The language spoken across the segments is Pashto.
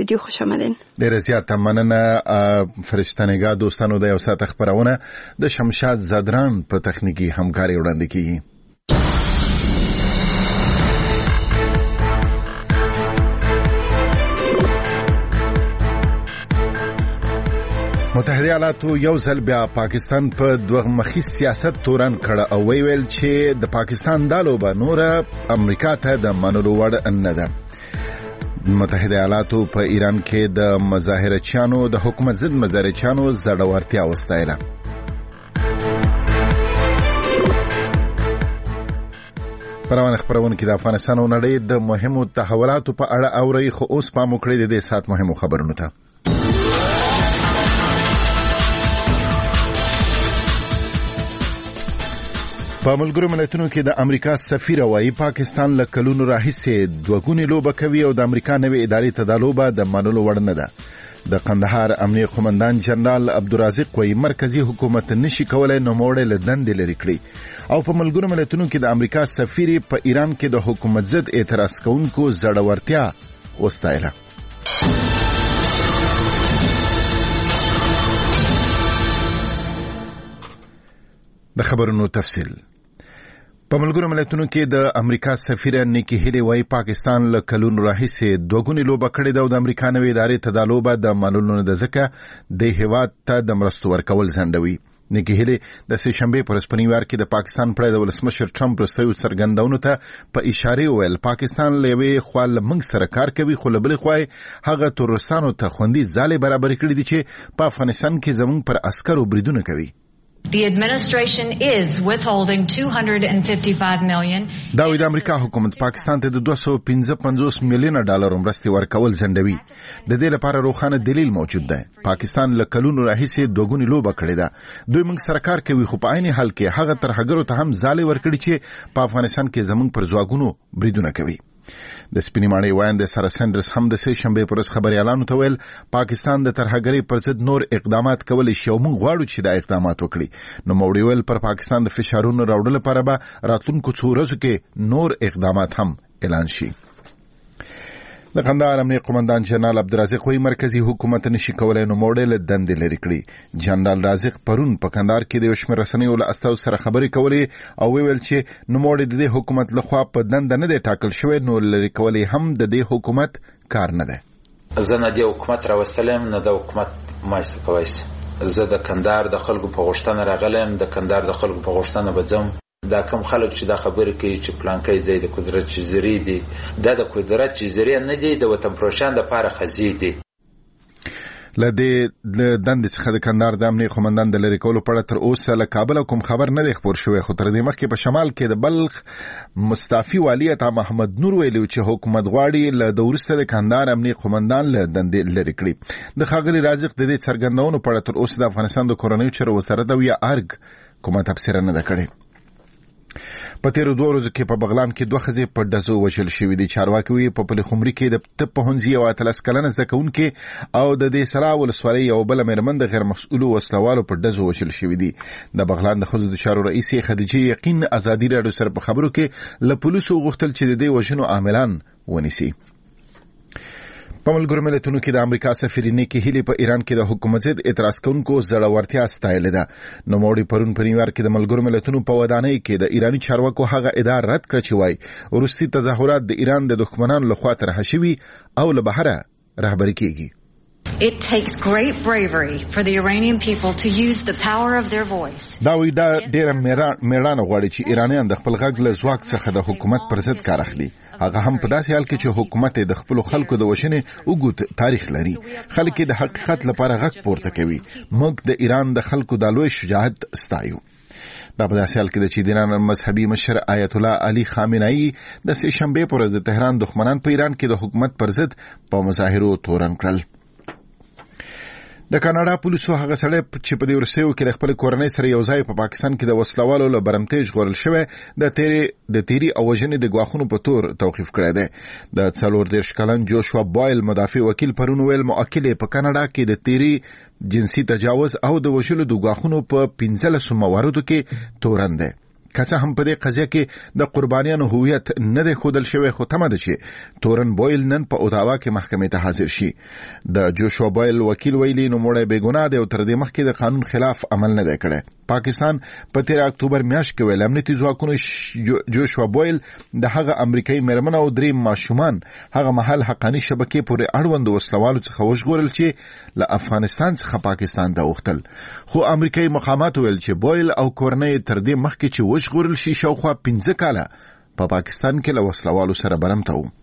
استودیو خوش آمدین. ډیره زیاته مننه فرشتنګا دوستانو. د یو ساعت خبرونه د شمشاد زدران په تخنیکی همکاري وړاندې کیږي. متحده ایالاتو یو ځل بیا پاکستان په دوه مخی سیاست تورن کړه او ویل چې د پاکستان دالو به نور امریکا ته د منلو وړ نه ده. متحده ایالاتو په ایران کې د مظاهرچیانو د حکومت ضد مظاهرچیانو زړورتیا وستایله. پروانه خبرونه کې د افغانستان او نړۍ د مهمو تحولاتو په اړه اوري، خو اوس پام وکړئ د دې سات مهمو خبرونو ته. په ملګرو ملتونو کې د امریکا سفیر وايي پاکستان له کلونو راهیسې دوګونی لوبه کوي او د امریکا نوې ادارې ته د لوبه د منلو وړ نه ده. د قندهار امنیه قومندان جنرال عبدالرازق وايي مرکزی حکومت نشي کولای نوموړی له دندې لرې کړي او په ملګرو ملتونو کې د امریکا سفیر په ایران کې د حکومت ضد اعتراض کوونکو زړورتیا وستایله. د خبرونو تفصیل. په ملګرو ملتونو کې د امریکا سفیر نیکی هیلی وايي پاکستان له کلونو راهیسې دوګونی لوبه کړې ده او د امریکا نوې ادارې ته د لوبه د منلو نه ده، ځکه د هیواد ته د مرستو ورکول ځنډوي. نیکی هیلی د سه شنبې پر سپنیوار کې د پاکستان پر د ولسمشر ټرمپ رسېدو څرګندونو ته په اشاره ویل پاکستان له یوې خوا له موږ سره کار کوي، خو له بلې خوا هغه تورستانو ته خوندي ځالې برابر کړي دي چې په افغانستان کې زموږ پر عسکرو بریدونه کوي. The administration is withholding $255 million. دا د امریکا حکومت پاکستان ته د $255 میلیون مرستې ورکول ځنډوي. د دې لپاره روښانه دلیل موجود دی. پاکستان له کلونو راهیسې دوګونی لوبه کړې ده. دوی موږ سره کار کوي، خو په عین حال کې هغه ترهګرو ته هم ځالې ورکړي چې په افغانستان کې زموږ پر ځواکونو بریدونه کوي. د سپینې ماڼۍ وایند سره سندرز هم د سه شنبې پر خبريالانو ته ویل پاکستان د ترهګرۍ پر ضد نور اقدامات کولی شي او موږ غواړو چې دا اقدامات وکړي. نو موړي ویل پر پاکستان د فشارونو راوړلو لپاره به راتلونکو څو ورځو کې نور اقدامات هم اعلان شي. د قندهار امنیه قومندان جنرال عبدالرازق وايي مرکزی حکومت نشي کولای نوموړی له دندې لرې کړي. جنرال رازق پرون په قندهار کې د یو شمېر رسنیو له استازو سره خبرې کولې او ویل چې نوموړی د دې حکومت لخوا په دنده نه دی ټاکل شوی، نو لرې کول هم د دې حکومت کار نه دی. زه نه د حکومت راوستلم نه د حکومت مایسته کوي. زه د قندهار د خلکو په غوښتنه راغلم، د قندهار د خلکو په غوښتنه بځم. دا کوم خلک چې دا خبرې کوي چې پلانکای ځای د قدرت جزیرې دي، دا د قدرت جزیرې نه دي، د وطن پروشان د پاره خزي دي. لدې دندې څخه د قندهار د امنیه قومندان د لرې کولو په اړه تر اوسه له کابل کوم خبر نه دی خبر شوی، خو تر دې مخکې په شمال کې د بلخ مستعفي والی عطا محمد نور ویلي چې حکومت غواړي له د وروسته د قندهار امنیه قومندان له دندې لرې کړي. د ښاغلي رازق د دې څرګندونو په اړه تر اوسه د افغانستان د کورنیو چارو وزارت او یا ارګ کومه تبصره نه ده کړې. په تیرو 2 ورځو کې په بغلان کې 2 ښځې په ډزو وژل شوې دي. چارواکي وایي په پلخمري کې د طب پوهنځي یوه 13 کلنه زده کوونکې او د دې سلا ولسوالۍ یوه بله مېرمن د غیر مسؤلو وسلوالو په ډزو وژل شوې دي. د بغلان د ښځو د چارو رئیسې خدیجې یقین ازادي راډیو سره په خبرو کې له پولیسو غوښتل چې د دې وژنو عاملان ونیسي. په ملګرو ملتونو کې د امریکا سفیر نیکی هیلی په ایران کې د حکومت ضد اعتراض کوونکو زړورتیا ستایلې ده. نوموړي پرون په نیویارک کې د ملګرو ملتونو په ودانۍ کې د ایرانی چارواکو هغه ادعا رد کړه چې وایي وروستي تظاهرات د ایران د دښمنانو لخوا طرح شوي او له بهره رهبري کیږي. It takes great bravery for the Iranian people to use the power of their voice. دا وی دا ډېر میړانه غواړي چې ایرانیان د خپل غږ له ځواک څخه د حکومت پر ضد کار اخلي. هغه هم په داسې حال کې چې حکومت د خپل خلکو د وشنې اوږد تاریخ لري. خلک د حقیقت لپاره غږ پورته کوي. موږ د ایران د خلکو د لوی شجاعت ستایو. دا په داسې حال کې چې د ایران مذهبي مشر آیت الله علي خامنه‌ای د سه شنبې پر ورځ د تهران دښمنان په ایران کې د حکومت پر ضد په مظاهرو تورن کړل. د کاناډا پولیسو هغه سړی چې په دې ورسېو کې د خپل کورنۍ سره یو ځای په پاکستان کې د وسلوالو له برمتۍ ژغورل شوی د تیری او وژنې د ګواښونو په تور توقیف کړی دی. د 34 کلن جوشوا بایل مدافع وکیل پرون ویل موکل په کاناډا کې د تیری جنسي تجاوز او د وژلو د ګواښونو په 15 مواردو کې تورن دی. که څه هم په دې قضیه کې د قربانیانو هویت نه دی ښودل شوی، خو تمه ده چې تورن بویل نن په اوتاوا کې محکمې ته حاضر شي. د جوشوا بویل وکیل ویلي نوموړی بېګناه دی او تر دې مخکې د قانون خلاف عمل نه دی کړی. پاکستان په 13 اکتوبر میاشت کې ویل امنیتي ځواکونو جوشوا بویل د هغه امریکایي مېرمن او 3 ماشومان هغه مهال حقاني شبکې پورې اړوند وسلوالو څخه وژغورل چې له افغانستان څخه پاکستان ته وختل. خو امریکایي مقامات ویل چې بویل او کورنۍ تر دې مخکې چې وژغورل شي شاوخوا 15 کاله په پاکستان کې له وسلوالو سره برمته وو.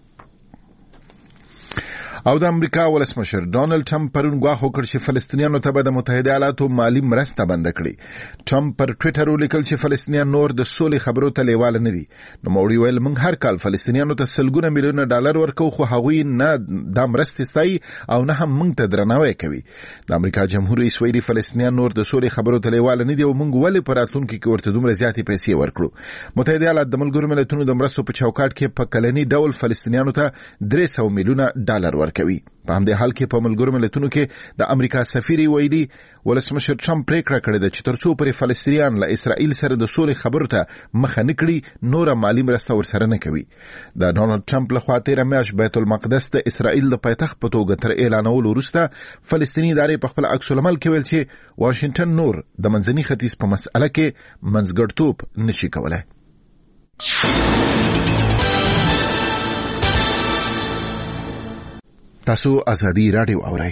او د امریکا ولسمشر ډونالد ټرمپ پرون ګواښ وکړ چې فلسطینیانو ته به د متحده ایالاتو مالی مرسته بند کړي. ټرمپ پر ټویټر ولیکل چې فلسطینیان نور د سولې خبرو ته لیواله نه دي. نوموړي ویل موږ هر کال فلسطینیانو ته سلګونه میلیونه ډالر ورکوو، خو هغوی نه دا مرستې ستایي او نه هم موږ ته درناوی کوي. د امریکا جمهور رئیس ویلي فلسطینیان نور د سولې خبرو ته لیواله نه دي او موږ ولې په راتلونکي کې ورته دومره زیاتې پیسې ورکړو. متحده ایالات د ملګرو ملتونو د مرستو په چوکاټ کې په کلني ډول فلسطینیانو ته 300 میلیونه ډالر ورکوي. په همدې حال کې په ملګرو ملتونو کې د امریکا سفیر ویلي ولسمشر ټرمپ پریکړه کړې ده چې ترڅو پرې فلسطینیان له اسرائیل سره د سولې خبرو ته مخه نه کړي نور مالی مرسته ورسره نه کوي. د ډونالد ټرمپ لخوا 13 میاشت بیت المقدس د اسرائیل د پایتخت په توګه تر اعلانولو وروسته فلسطیني ادارې په خپل عکس العمل کې ویل چې واشنگټن نور د منځني ختیځ په مسأله کې منځګړیتوب نشي کولای. تاسو ازادي رادیو اورئ.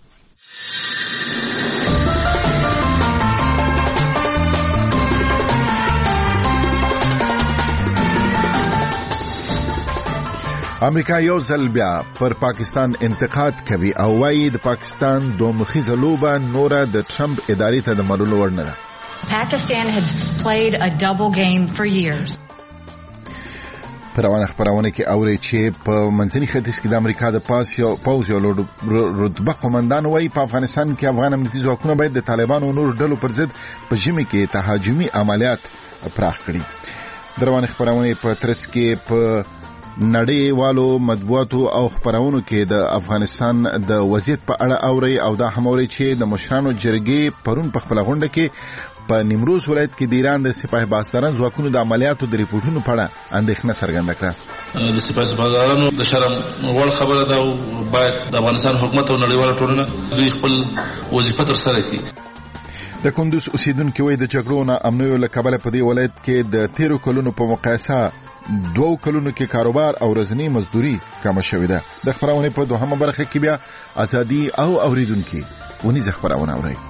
امریکا یو ځل بیا پر پاکستان انتقاد کوي او وایي د پاکستان دومخیزه لوبه نوره د ټرمپ ادارې ته د منلو وړ نه ده. Pakistan has played a double game for years. روانه خبرونه کې اوري چې په منځني ختیځ کې د امریکا د پوځ یو رتبه قومندان وایي په افغانستان کې افغان امنیتي ځواکونه باید د طالبانو او نورو ډلو پر ضد په ژمي کې تهاجمي عملیات پراخ کړي. د روانه خبرونه په ترڅ کې په نړیوالو مطبوعاتو او خبرونو کې د افغانستان د وضعیت په اړه اوري او دا هم اوري چې د مشرانو جرګې پرون په خپل غونډه کې په نیمروز ولایت کې د ایران د سپاه بازداران ځواکونو د عملیاتو د ریپورتونو په اړه اندېښنه څرګنده کړه. د سپاه بازدارانو د شرم وړ خبره ده او باید د افغانستان حکومت او نړیواله ټولنه دوی خپل وظیفه ترسره کړي. د کندوز اوسیدونکو وایي د جګړو نه امنیو له کبله په دې ولایت کې د 13 کلونو په مقایسه 2 کلونو کې کاروبار او ورځنی مزدوري کم شوې ده. د خبرونه په دوهمه برخه کې بیا ازادي او اوریدونکو ونیزه خبرونه اوري.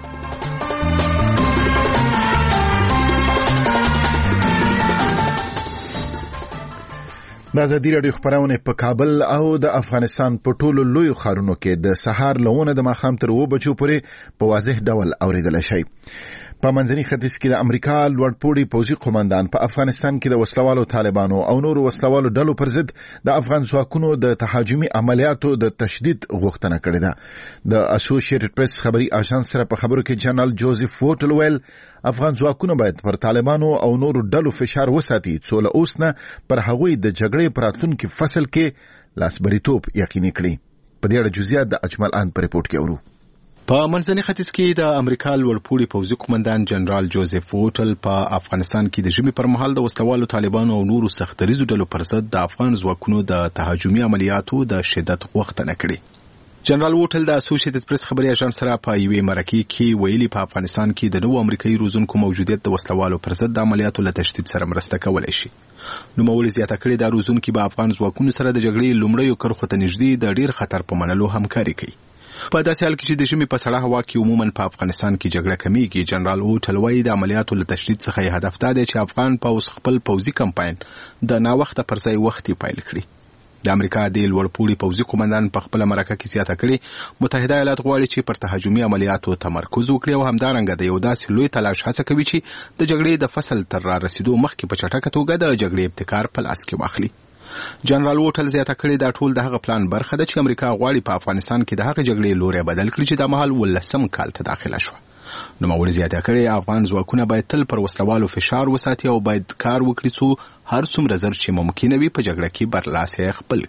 د ازادي رادیو خبرونه په کابل او د افغانستان په ټولو لوی ښارونو کې د سهار لونه د ماښام تر 2 بجو پورې په واضح ډول اوریدل شي. په منځني ختیځ کې د امریکا لوړپوړي پوځي قومندان په افغانستان کې د وسلوالو طالبانو او نورو وسلوالو ډلو پر ضد د افغان ځواکونو د تهاجمي عملیاتو د تشدید غوښتنه کړې ده. د اسوسییټډ پریس خبري اژانس سره په خبرو کې جنرال جوزف ووټل ویل افغان ځواکونه باید پر طالبانو او نورو ډلو فشار وساتي څو له اوس نه پر هغوی د جګړې په راتلونکي فصل کې لاسبریتوب یقیني کړي. په دې اړه جزئیات د اجمل ان په ریپورت کې اورو. په منځني ختیځ کې د امریکا لوړپوړي پوځي قومندان جنرال جوزف ووټل په افغانستان کې د ژمي پر مهال د وسلوالو طالبانو او نورو سختریزو ډلو پر ضد د افغان ځواکونو د تهاجمي عملیاتو د شدت غوښتنه کړې. جنرال ووټل د اسوسییټډ پریس خبري اژانس سره په یوې مرکې کې ویلي په افغانستان کې د نوو امریکایي روزونکو موجودیت د وسلوالو پر ضد د عملیاتو له تشدید سره مرسته کولای شي. نوموړي زیاته کړې د روزونکو په افغان ځواکونو سره د جګړې لومړیو کرښو ته نږدې د ډیر خطر په منلو همکاري کوي. په داسې حال کې چې د ژمي په سړه هوا کې عموما په افغانستان کې جګړه کمیږي، جنرال ووټل وایي د عملیاتو له تشدید څخه یې هدف دا دی چې افغان پوځ خپل پوځي کمپاین د ناوخته پر ځای وختي پیل کړي. د امریکا د لوړپوړي پوځي قومندان په خپل مرکه کې زیاته کړې متحده ایالات غواړي چې پر تهاجمي عملیاتو تمرکز وکړي او همدارنګه د یو داسې لوی تلاش هڅه کوي چې د جګړې د فصل تر را رسیدو مخکې په چټکه توګه د جګړې ابتکار په لاس کې واخلي. جنرال ووټل زیاته کړې دا ټول د هغه پلان برخه ده چې امریکا غواړي په افغانستان کې د هغه جګړې لوري بدل کړي چې د مهال 19 کال ته داخله شو. نوموړي زیاته کړې افغان ځواکونه باید تل پر وسلوالو فشار وساتي او باید کار وکړي څو هر څومره زر چې ممکن وي په جګړه کې برلاسي خپل کړي.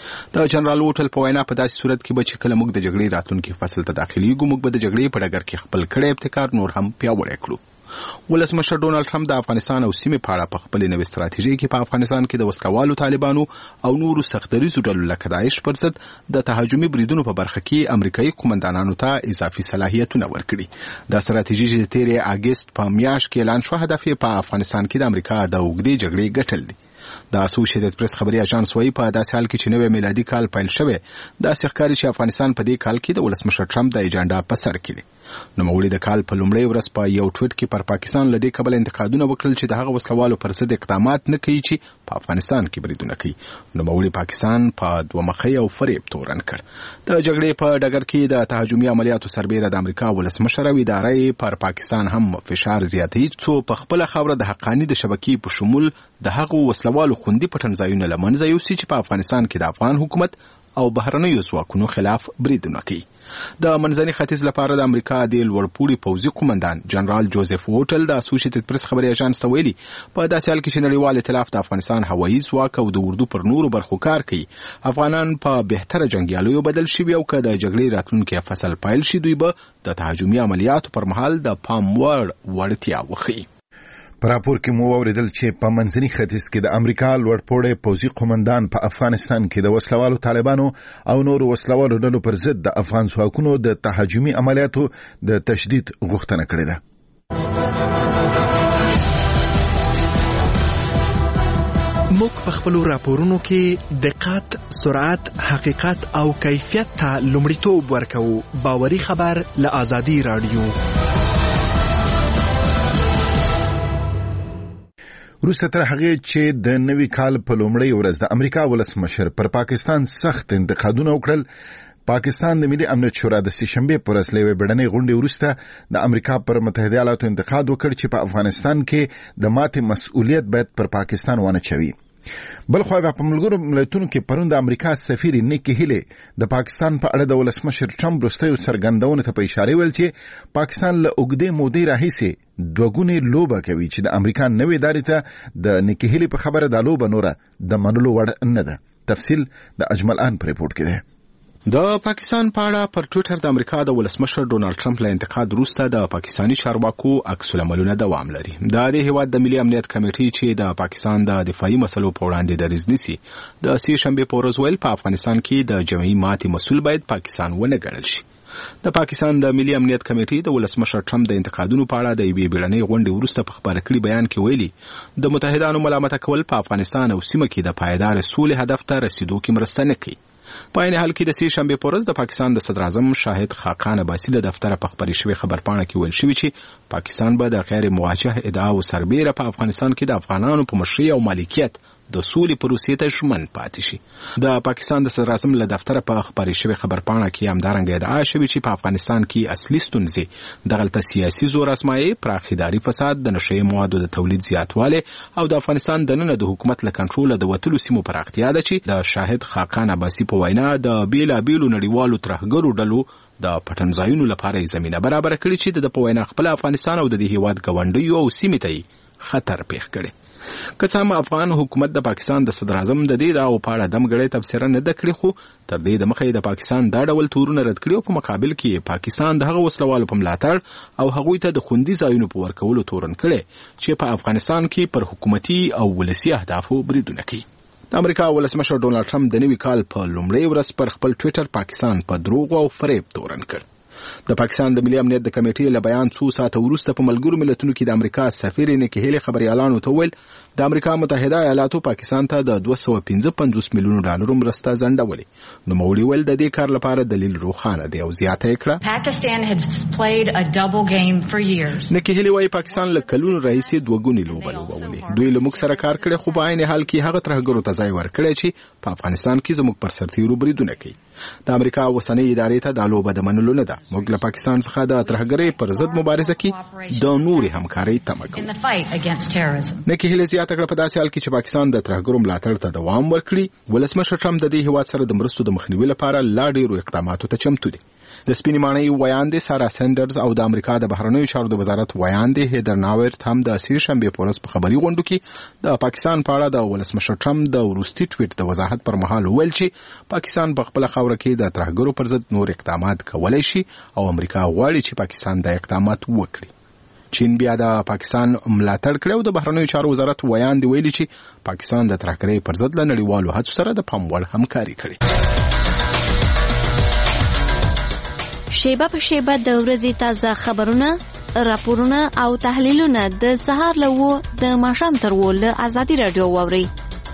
د جنرال ووټل په وینا په داسې صورت کې به چې کله موږ د جګړې راتلونکي فصل ته داخليږو موږ به د جګړې په ډګر کې خپل کړی ابتکار نور هم پیاوړی کړو. ولسمشر ډونالد ټرمپ د افغانستان او سیمې په اړه په خپل نوې ستراتیژي کې په افغانستان کې د وسلوالو طالبانو او نورو سختدریزو ډلو لکه داعش پر ضد د تهاجمي بریدونو په برخه کې امریکایي قومندانانو ته اضافي صلاحیتونه ورکړي. دا ستراتیژي چې د تیرې اگست په میاشت کې اعلان شو هدف یې په افغانستان کې د امریکا د اوږدې جګړې ګټل دي. د اسوسییټډ پریس خبري اژانس وايي په داسې حال کې چې نوې میلادي کال پیل شوی داسې ښکاري چې افغانستان په دې کال کې د ولسمشر ټرمپ د ایجنډا په سر کې دی. نوموړي د کال په لومړۍ ورځ په یو ټویټ کې پر پاکستان له دې کبله انتقادونه وکړل چې د هغه وسلوالو پر ضد اقدامات نه کوي چې په افغانستان کې بریدونه کوي. نوموړي پاکستان په دوه مخی او فریب تورن کړ. د جګړې په ډګر کې د تهاجمي عملیاتو سربیره د امریکا ولسمشر او ادارې پر پاکستان هم فشار زیاتوي څو په خپل خاوره د حقاني د شبکې په شمول د هغو وسلوالو خوندي پټنځایونه له منځه یوسي چې په افغانستان کې د افغان حکومت او بهرنیو ځواکونو خلاف بریدونه کوي. د منځني ختیځ لپاره د امریکا د لوړپوړي پوځي قومندان جنرال جوزف ووټل د اسوسییټډ پریس خبري اژانس ته ویلي په داسې حال کې چې نړیوال ائتلاف د افغانستان هوایي ځواک او د اردو پر نورو برخو کار کوي افغانان په بهتره جنګیالیو بدل شوي او که د جګړې راتلونکي فصل پیل شي دوی به د تهاجمي عملیاتو پر مهال د پام وړ وړتیا وښیي. په راپور کې مو اوریدل چې په منځني ختیځ کې د امریکا لوړپوړی پوځي قومندان په افغانستان کې د وسلوالو طالبانو او نورو وسلوالو ډلو پر ضد د افغان ځواکونو د تهاجمي عملیاتو د تشدید غوښتنه کړې ده. موږ په خپلو راپورونو کې دقت، سرعت، حقیقت او کیفیت ته لومړیتوب ورکوو. باوري خبر له آزادي رادیو. وروسته تر هغې چې د نوي کال په لومړۍ ورځ د امریکا ولسمشر پر پاکستان سخت انتقادونه وکړل، پاکستان د ملي امنیت شورا د سهشنبې پر ورځ له یوې بیړنۍ غونډې وروسته د امریکا پر متحده ایالاتو انتقاد وکړ چې په افغانستان کې د ماتې مسؤلیت باید پر پاکستان ونه چوي. بل خو په ملګرو ملتونو کې پرون د امریکا سفیر نیکی هیلی د پاکستان په اړه د ولسمشر ټرمپ وروستیو څرګندونو ته په اشاره ویل چې پاکستان له اوږدې مودې راهیسې دوګونې لوبه کوي چې د امریکا نوې ادارې ته د نیکی هیلی په خبره دا لوبه نوره د منلو وړ نه ده. تفصیل د اجمل آن پر ریپورت کې ده. د پاکستان په اړه پر ټویټر د امریکا د ولسمشر ډونالد ټرمپ له انتقاد وروسته د پاکستاني چارواکو عکس العملونه دوام لري. د هیواد د ملي امنیت کمیټې چې د پاکستان د دفاعي مسلو په وړاندې دریځ نیسي د سهشنبې په ورځ ویل په افغانستان کې د جمعي ماتې مسؤل باید پاکستان ونه ګڼل شي. د پاکستان د ملي امنیت کمیټې د ولسمشر ټرمپ د انتقادونو په اړه د یوې بیړنۍ غونډې وروسته په خبره کړي بیان کې ویلي د متحدانو ملامت کول په افغانستان او سیمه کې د پایدار سولې هدف ته رسیدو کې مرسته نه کوي. په عین حال کې د سهشنبې په ورځ د پاکستان د صدر اعظم شاهد خاقان عباسي له دفتره په خبري شوې خبرپاڼه کې ویل شوی چې پاکستان به د غیر مواجه ادعاو سربیره په افغانستان کې د افغانانو په مشرۍ او مالکیت د سولې پروسې ته ژمن پاتې شي. د پاکستان د صدر اعظم له دفتره په خبري شوې خبرپاڼه کې همدارنګه ادعا شوې چې په افغانستان کې اصلي ستونزې د غلطه سیاسي زور ازمایي، پراخ اداري فساد، د نشه یي موادو د تولید زیاتوالی او د افغانستان دننه د حکومت له کنټروله د وتلو سیمو پراختیا ده چې د شاهد خاقان عباسي په وینا د بیلابیلو نړیوالو ترهګرو ډلو د پټنځایونو لپاره زمینه برابر کړي چې د په وینا خپل افغانستان او د دې هیواد ګاونډیو او سیمې ته خطر پیښ کړي. که څه هم افغان حکومت د پاکستان د صدر اعظم د دې دعوو په اړه دمګړې تبصره نه ده کړې، خو تر دې دمخه د پاکستان دا ډول تورونه رد کړي او په مقابل کې پاکستان د هغه وسلوالو په ملاتړ او هغوی ته د خوندي ځایونو په ورکولو تورن کړي چې په افغانستان کې پر حکومتي او ولسي اهدافو بریدونه کوي. د امریکا ولسمشر ډونالد ټرمپ د نوي کال په لومړۍ ورځ پر خپل ټویټر پاکستان په دروغ او فریب تورن کړ. د پاکستان د ملي امنیت د کمیټې له بیان څو ساعته وروسته په ملګرو ملتونو کې د امریکا سفیر نیکی هیلی خبريالانو ته ویل د امریکا متحده ایالاتو پاکستان ته د 255 میلیون ډالرو مرسته ځنډولې. نوموړي ویل د دې کار لپاره دلیل روښانه دی او زیاته کړه Pakistan has played a double game for years. نیکی هیلی وايي پاکستان له کلونو راهیسې دوګونې لوبه لوبولې. دوی له موږ سره کار کړی خو په عین حال کې هغه ترهګرو ته ځای ورکړی چې په افغانستان کې زموږ پر سرتیرو بریدونه کوي. د امریکا اوسنۍ ادارې ته دا لوبه د منلو نه ده. موږ له پاکستان څخه د ترهګرۍ پر ضد مبارزه کې د نوري همکارۍ تمه کوو. نیکی هیلی زیاته کړه په داسې حال کې چې پاکستان د ترهګرو ملاتړ ته دوام ورکړي، ولسمشر ټرمپ د دې هیواد سره د مرستو د مخنیوي لپاره لا ډېرو اقداماتو ته چمتو دی. د سپینې ماڼۍ ویاندې سارا سینډرز او د امریکا د بهرنیو چارو د وزارت ویاندې هیدر ناورت هم د سې شنبې په ورځ په خبري غونډو کې د پاکستان په اړه د ولسمشر ټرمپ د وروستي ټویټ د وضاحت پر مهال ویل چې پاکستان په خپل خاوره کې د ترهګرو پر ضد نور اقدامات کولای شي او امریکا غواړي چې پاکستان د اقدامات وکړي. چین بیا د پاکستان ملاتړ کړی او د بهرنیو چارو وزارت ویاندې ویلي چې پاکستان د ترهګرۍ پر ضد له نړیوالو هڅو سره د پام وړ همکاري کړې. شیبه په شیبه د ورځې تازه خبرونه، راپورونه او تحلیلونه د سهار له 9 د ماښام تر 10 له ازادي رادیو واورئ.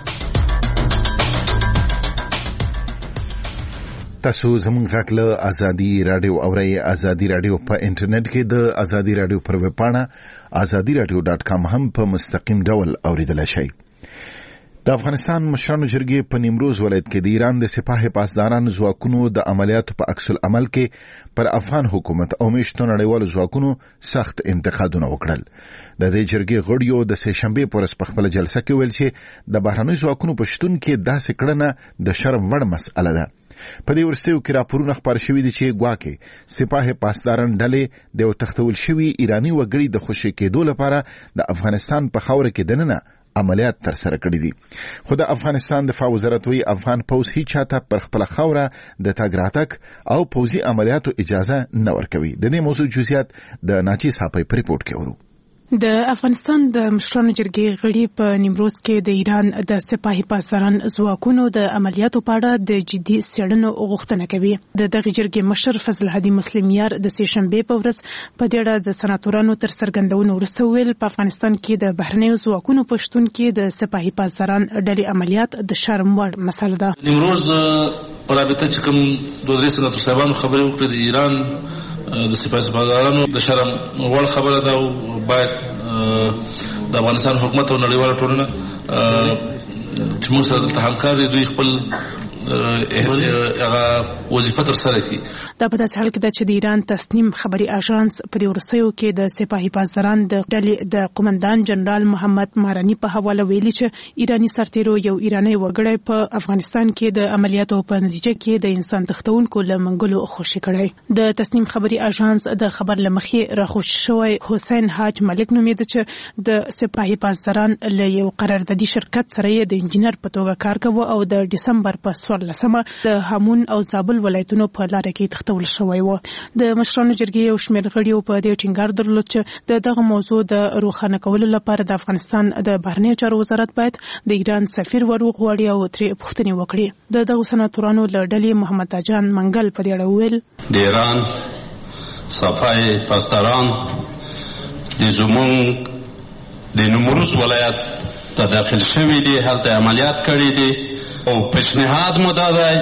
تاسو زموږ غږ له ازادي رادیو اورئ. ازادي رادیو په انټرنیټ کې د ازادي رادیو پر ویب پاڼه azadiradio.com هم په مستقیم ډول اوریدلای شئ. د افغانستان مشرانو جرګې په نیمروز ولایت کې د ایران د سپاه پاسدارانو ځواکونو د عملیاتو په عکس العمل کې پر افغان حکومت او میشتو نړیوالو ځواکونو سخت انتقادونه وکړل. د دې جرګې غړیو د سې شنبې په ورځ په خپل جلسه کې ویل چې د بهرنیو ځواکونو په شتون کې داسې کړنه د شرم وړ مسئله ده. په دې ورستیو کې راپورونه خپاره شوي دي چې ګواکې سپاه پاسداران ډلې د یو تښتول شوي ایراني وګړي د خوشي کېدو لپاره د افغانستان په خاوره کې دننه عملیات ترسره کړي دي. خو د افغانستان دفاع وزارت وایي افغان پوځ هیڅ چاته پر خپل خاوره د تګ راتګ او پوځي عملیاتو اجازه نه ورکوي. د دې موضوع جزئیات د ناچي صاحب په ریپورت کې ورو. د افغانستان د مشرانو جرګې غړي په نیمروز کې د ایران د سپاهي پاسداران ځواکونو د عملیاتو په اړه د جدي څېړنو غوښتنه کوي. د دغه جرګې مشر فضل هادي مسلمیار د سې شنبې په ورځ په دې اړه د سناتورانو تر څرګندونو وروسته ویل په افغانستان کې د بهرنیو ځواکونو په شتون کې د سپاهي پاسداران ډلې عملیات د شرم وړ مسله ده. نیمروز په رابطه چې کوم دوه درې سناتور صاحبانو خبرې وکړې د ایران د سپاه پاسدارانو د شرم وړ خبره ده او باید د افغانستان حکومت او نړیواله ټولنه چې موږ سره دلته همکار دي دوی خپل هغه وظیفه ترسره کړي. دا په داسې حال کې ده چې د ایران تصنیم خبري اژانس په دې ورسیو کې د سپاهي پاسداران د ډلې د قومندان جنرال محمد مهراني په حواله ویلي چې ایرانی سرتیرو یو ایرانی وګړی په افغانستان کې د عملیاتو په نتیجه کې د انسان تښتونکو له منګلو خوشي کړی. د تصنیم خبري اژانس د خبر لمخې راخوش شوی حسین حاج ملک نومېده چې د سپاهي پاسداران له یو قراردادي شرکت سره د انجینر په توګه کار کوي او د ډسمبر په 14 د هامون او زابل ولایتونو په لاره کې تښتول شوی و. د مشرانو جرګې یو شمېر غړیو په دې ټینګار درلود چې دغه موضوع د روښانه کولو لپاره د افغانستان د بهرنیو چارو وزارت باید د ایران سفیر وغواړي او ترې پوښتنې وکړي. دغه سناتورانو له ډلې محمد جان منګل په دې اړه ویل د ایران صفای پاسداران د زمونږ د نیمروز ولایت ته داخل شوي دي، هلته عملیات کړي دي او پیشنهاد مو دا دی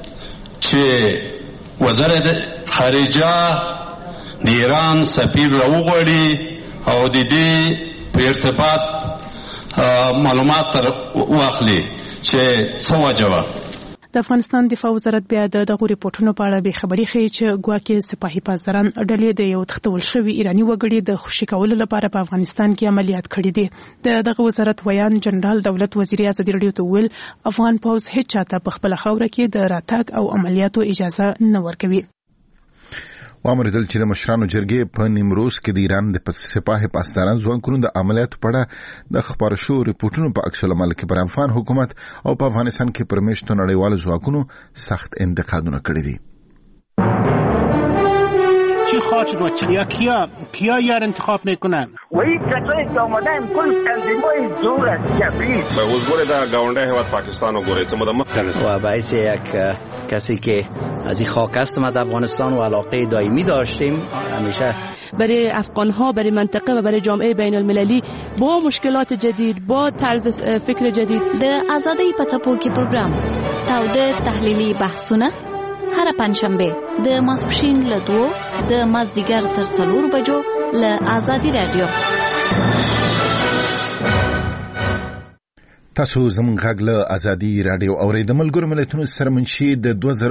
چې وزارت خارجه د ایران سفیر راوغواړي او د دې په ارتباط معلومات واخلي چې څه وجه وه. د افغانستان دفاع وزارت بیا دغه ریپورتونو په اړه به خبري ښیي چې ګواکې سپاهي پاسداران ډلې د یو تښتول شوي ایرانی وګړي د خوشي کولو لپاره په افغانستان کې عملیات کړي دي. دغه وزارت ویان جنرال دولت وزیر ازادي رادیو ته ویل افغان پوځ هیڅ چاته په خپل خاوره کې د راتګ او عملیاتو اجازه نه ورکوي. وامردل چې د مشرانو جرګې په نیمروز کې د ایران د سپاه پاسداران ځواکونو د عملیاتو په اړه د خبرو شو ریپورتونو په عکس العمل کې پر افغان حکومت او په افغانستان کې پر میشتو نړیوالو ځواکونو سخت انتقادونه کړي دي. چی خواهد شد و کیا یار انتخاب میکنن و این کسایی که آمدن کل تنظیمای دور از جبریست به حضور در گاونده هواد پاکستان و گوریت و باعث یک کسی که از این خاک است ما در افغانستان و علاقه دائمی داشتیم همیشه برای افغانها، برای منطقه و برای جامعه بین المللی با مشکلات جدید، با طرز فکر جدید. د آزادی په څپو کې پروګرام تاوده تحلیلي بحثونه هر پنځشنبه د ماسپښین له 2 د مازدیګر تر 4 بجو له آزادي رادیو. تاسو زموږ غږ له ازادي رادیو اورئ. د ملګرو ملتونو سرمنشي د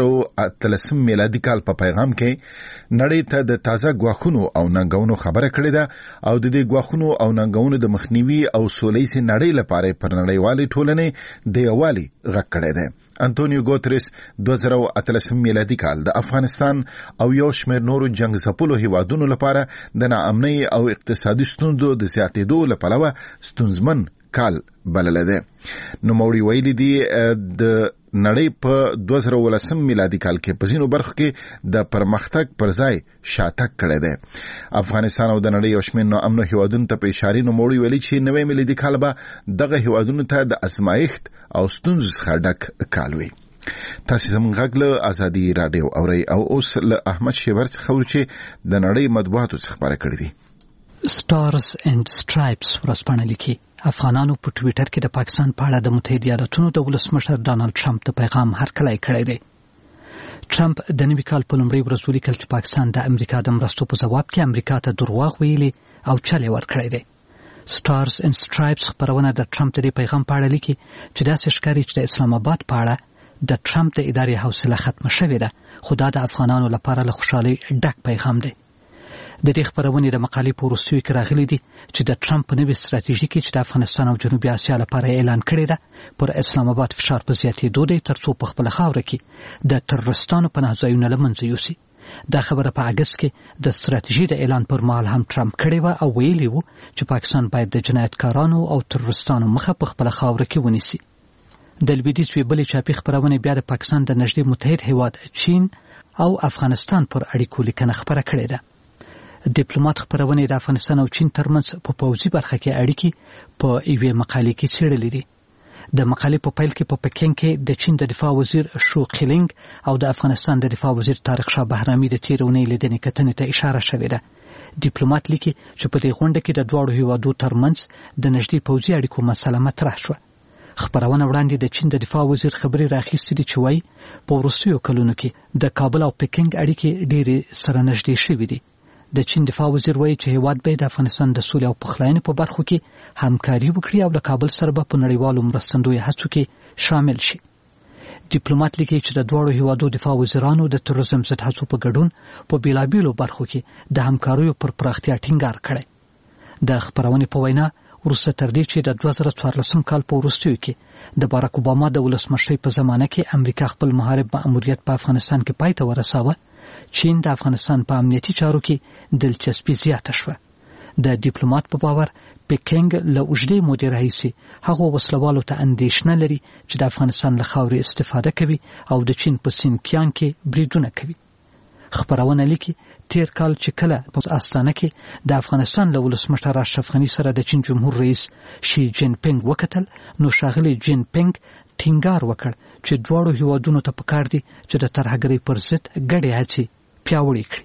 2013 میلادي کال په پیغام کې نړۍ ته د تازه غواخونو او ننګونو خبره کړې ده او د دې غواخونو او ننګونو د مخنیوي او سولهییز نړۍ لپاره پر نړیوالې ټولنې د یووالي غږ کړی دی. انټونیو ګوتریس 2013 میلادي کال د افغانستان او یو شمېر نورو جنگ ځپلو هیوادونو لپاره د ناامنۍ او اقتصادي ستونزو د زیاتېدو له پلوه ستونزمن کال بلل ده. نو موري ویلي دي د نړۍ په 2013 میلادي کال کې په ځینو برخو کې د پرمختګ پر ځای شاتګ کړی دی. افغانستان او د نړۍ یو شمېر ناامنو هیوادونو ته په اشاره نو موري ویلي چې نوې میلادي کال به دغه هیوادونو ته د ازمایښت او ستونزو څخه ډک کال وي. تاسو زموږ غږ له ازادي رادیو اورئ او اوس له احمد شیبر څخه خبرو چې د نړۍ مطبوعاتو څخه خبره کړې دي. سټارز اینڈ سټرایپس ورځپاڼه لیکي افغانانو په ټویټر کې د پاکستان په اړه د متحده ایالاتونو د ولسمشر ډانلډ ټرمپ د پیغام هرکلی کړی دی. ټرمپ د نوي کال په لومړۍ ورځ ولیکل چې پاکستان د امریکا د مرستو په ځواب کې امریکا ته دروغ ویلي او چل یې ورکړی دی. سټارز اینډ سټرایپس خبرونه د ټرمپ د پیغام په اړه لیکي چې داسې ښکاري چې د اسلام آباد په اړه د ټرمپ د ادارې حوصله ختمه شوې ده، خو دا د افغانانو لپاره له خوشحالۍ ډک پیغام دی. د دې خبرونې د مقالې په وروستیو کې راغلي دي چې د ټرمپ په نوې ستراتیژي کې چې د افغانستان او جنوبي اسیا لپاره اعلان کړی ده پر اسلام آباد فشار په زیاتېدو دی ترڅو په خپله خاوره کې د ترورستانو پناه ځایونه له منځه یوسي. دا خبره په اګست کې د ستراتیژي د اعلان پر مهال هم ټرمپ کړې وه او ویلي وو چې پاکستان باید د جنایتکارانو او ترورستانو مخه په خپله خاوره کې ونیسي. د لویدیځ بلې چاپي خبرونې بیا د پاکستان د نږدې متحد هیواد چین او افغانستان پر اړیکو لیکنه خبره کړې ده. ډیپلوماټ خبرونه د افغانستان او چین ترمنځ په پوځي برخه کې اړیکې په یوې مقالې کې څېړلې دي. د مقالې په پیل کې په پکین کې د چین د دفاع وزیر شو خیلینګ او د افغانستان د دفاع وزیر طارق شاه بهرامي د تېرې اونۍ لیدنې کتنې ته اشاره شوې ده. ډیپلوماټ لیکي چې په دې غونډه کې د دواړو هیوادو ترمنځ د نږدې پوځي اړیکو مسله مطرح شوه. خبرونه وړاندې د چین د دفاع وزیر خبري راخیستې دي چې وایي په وروستیو کلونو کې د کابل او پکینګ اړیکې ډېرې سره نږدې شوې دي. د چین دفاع وزیر وایي چې هیواد به د افغانستان د سولې او پخلاینې په برخو کې همکاري وکړي او له کابل سره به په نړیوالو مرستندویو هڅو کې شامل شي. ډیپلوماټ لیکي چې د دواړو هیوادو دفاع وزیرانو د تروریزم ضد هڅو په ګډون په بیلابیلو برخو کې د همکاریو پر پراختیا ټینګار کړی. د خبرونې په وینا وروسته تر دې چې د 2014 کال په وروستیو کې د باراک اوباما د ولسمشرۍ په زمانه کې امریکا خپل محارب مأموریت په افغانستان کې پای ته ورساوه، چین د افغانستان په امنیتي چارو کې دلچسپي زیاته شوه. د ډیپلوماټ په باور پکینګ له اوږدې مودې راهیسې هغو وسلوالو ته اندېښنه لري چې د افغانستان له خاورې استفاده کوي او د چین په سینکیان کې بریدونه کوي. خبرونه لیکي تیر کال چې کله په استانه کې د افغانستان له ولسمشر اشرف غني سره د چین جمهور رئیس شي جین پینګ وکتل، نو ښاغلی جین پینګ ټینګار وکړ چې دواړو هیوادونو ته پکار دي چې د ترهګرۍ پر ضد ګډې هڅې پیاوړې کړي.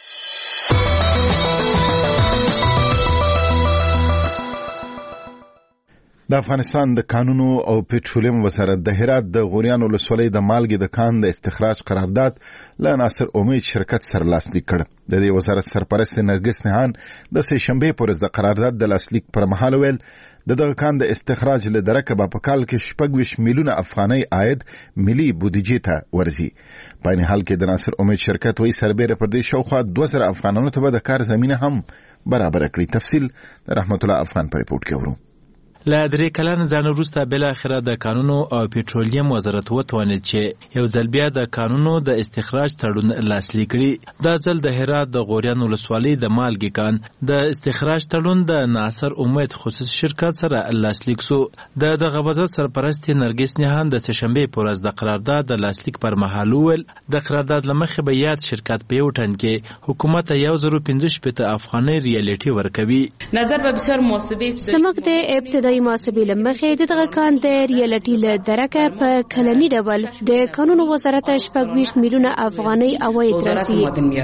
د افغانستان د کانونو او پټرولیم وزارت د هرات د غوریان ولسوالۍ د مالګې د کان د استخراج قرارداد له ناصر امید شرکت سره لاسلیک کړ. د دې وزارت سرپرست نرګس نهان د سه شنبه پر د قرارداد د لاسلیک پر مهال ویل دغه کان د استخراج له درکه په کال کې 26 میلیونه افغانۍ عاید ملي بودیجې ته ورزي. په این حال کې د ناصر امید شرکت وایي سربېره پر دې شاوخوا 2000 افغانانو ته د کار زمينه هم برابر کړي. تفصیل رحمت الله افغان پر ریپورت کې ورو. له 3 کلن ځان وروسته بل اخره د قانونو او پټرولیم وزارت وتوانید چې یو ځل بیا د قانونو د استخراج تړون لاسلیک کړي. دا ځل د هرات د غوریان ولسوالۍ د مالګې کان د استخراج تړون د ناصر امید خصوصي شرکت سره لاسلیک سو. دغه وزارت سرپرست نرګس نهان د سهشنبه پر ورځ د قرارداد د لاسلیک پر مهال ویل د قرارداد لمخې به یاد شرکت په یو ټن کې حکومت 1015 افغانۍ ریالټي ورکوي. نظر به بسیار محاسبه سمک د ابتدایي محاسبې لمخې دغه کان د ریالټي له درکه په کلنی ډول د قانونو وزارت 26 میلیونه افغانۍ عواید رسي.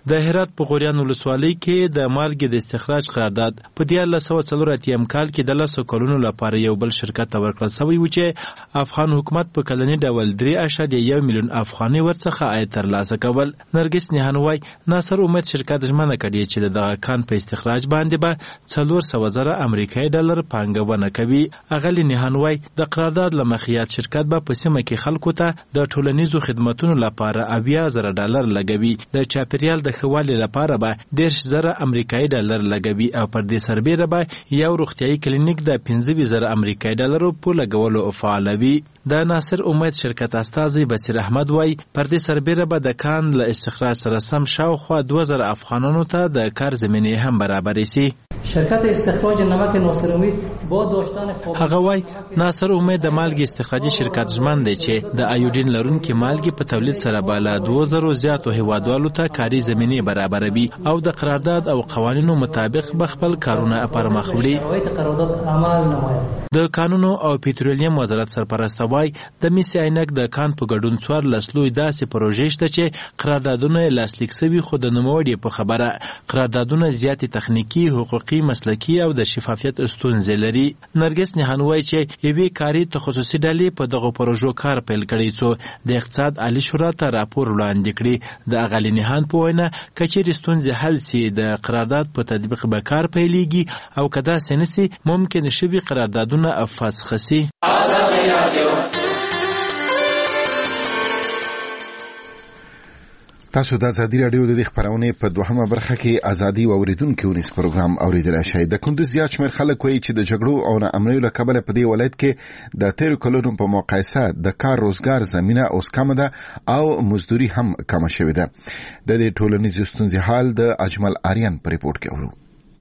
د هرات په غوریان ولسوالۍ کې د مالګې د استخراج قرارداد په 1904 کال کې د 10 کلونو لپاره یو بل شرکت ته ورکړل شوی و چې افغان حکومت په کلنی ډول 3.1 میلیون افغاني ورڅخه عاید ترلاسه کول. نرګس نهانوای ناصر امید شرکت ژمنه کړې چې دغه کان په استخراج باندې به 400,000 امریکایي ډالر پانګونه کوي. اغلی نهانوای د قرارداد لمخیات شرکت به په سیمه کې خلکو ته د ټولنیزو خدماتونو لپاره 80,000 ډالر لګوي. د چاپیریال د ښوالي لپاره به 10,000 امریکایي ډالر لګوي او پر دې سربیره به یو روغتیايي کلینیک د 15,000 امریکایي ډالرو په لګولو فعالوي. د ناصر امید شرکت استازي بصیر احمد وای پر دې سربیره به د کان له استخراج سره سم شاوخوا 2000 افغانانو ته د کار زمینه هم برابرې سي. شرکت استخراج نمک ناصر امید با داشتن هغه وای ناصر امید د مالګې استخراجي شرکت ژمن دی چې د ایوډین لرونکي مالګې په تولید سره بالا 2000 زیاتو هیوادوالو ته کاري زمینه برابروي او د قرارداد او قوانینو مطابق به خپل کارونه پرمخ وړي. د قانونو او پټرولیم وزارت سرپرست وای د میسي عینک د کان په ګډون 14 لوی داسې پروژې شته چې قراردادونه لاسلیک شوي خو د نوموړي په خبره قراردادونه زیات تخنیکی حقوقي مسلکی او د شفافیت ستونزې لري. نرګس نهانوای چې یوې کاري تخصصي ډلې په دغه پروژو کار پیل کړی څو د اقتصاد عالی شورا ته راپور وړاندې کړي. د اغلی نهان په وینا کچېرې ستونزې حل سي د قرارداد په تطبیق به کار پیلېږي او کدا سنسي ممکن شوي قراردادونه فسخ سي. تاسو د ازادي رادیو د خبرونه په دوهمه برخه کې ازادي او اوریدونکو ونیس پروګرام اوریدل شي. د کندوز زیات شمېر خلک وایي چې د جګړو او ناامنیو له کبله په دې ولایت کې د 13 کلونو په مقایسه د کار روزګار زمينه اوس کم ده او مزدوري هم کم شوې ده. د دې ټولنیزو ستونزې حال د اجمل آریان په ریپورت کې اورو.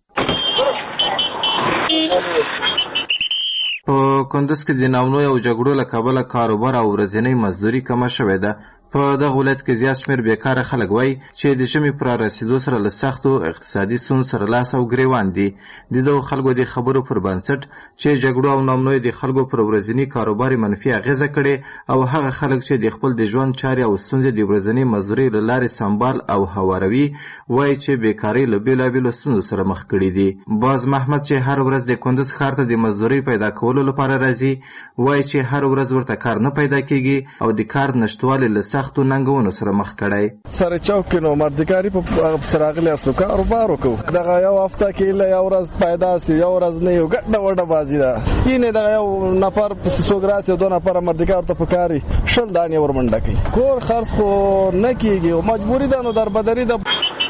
په کندوز کې د ناامنیو او جګړو له کبله کاروبار او ورځنی مزدوري کم شوې ده. په دغه ولایت کې زیات شمېر بیکاره خلک وایي چې د ژمي پر رسیدو سره له سختو اقتصادي ستونزو سره لاس او ګریوان دي. د دغو خلکو د خبرو پر بنسټ چې جګړو او ناامنیو د خلکو پر ورځني کاروبار منفي اغیزه کړې او هغه خلک چې د خپل د ژوند چارې او ستونزې د ورځني مزدورۍ له لارې سمبال او هواروي وایي چې بیکارۍ له بېلابېلو ستونزو سره مخ کړي دي. باز محمد چې هر ورځ د کندوز ښار ته د مزدورۍ پیدا کولو لپاره راځي وایي چې هر ورځ ورته کار نه پیدا کېږي او د کار نشتوالي له سختو ننګونو سره مخ کړی. سره چوک نو مردګاری په سراغلی اسو کاروبار وکړو. دغه یو هفته کې له یو ورځ پیدا سي یو ورځ نه یو ګډه وډه بازی ده. اینه دغه یو نفر په سوګراس یو دوه نفر مردګار ته پکاري شل دانې ورمنډه کوي. کور خرڅ خو نه کیږي او مجبوری ده نو در بدري ده.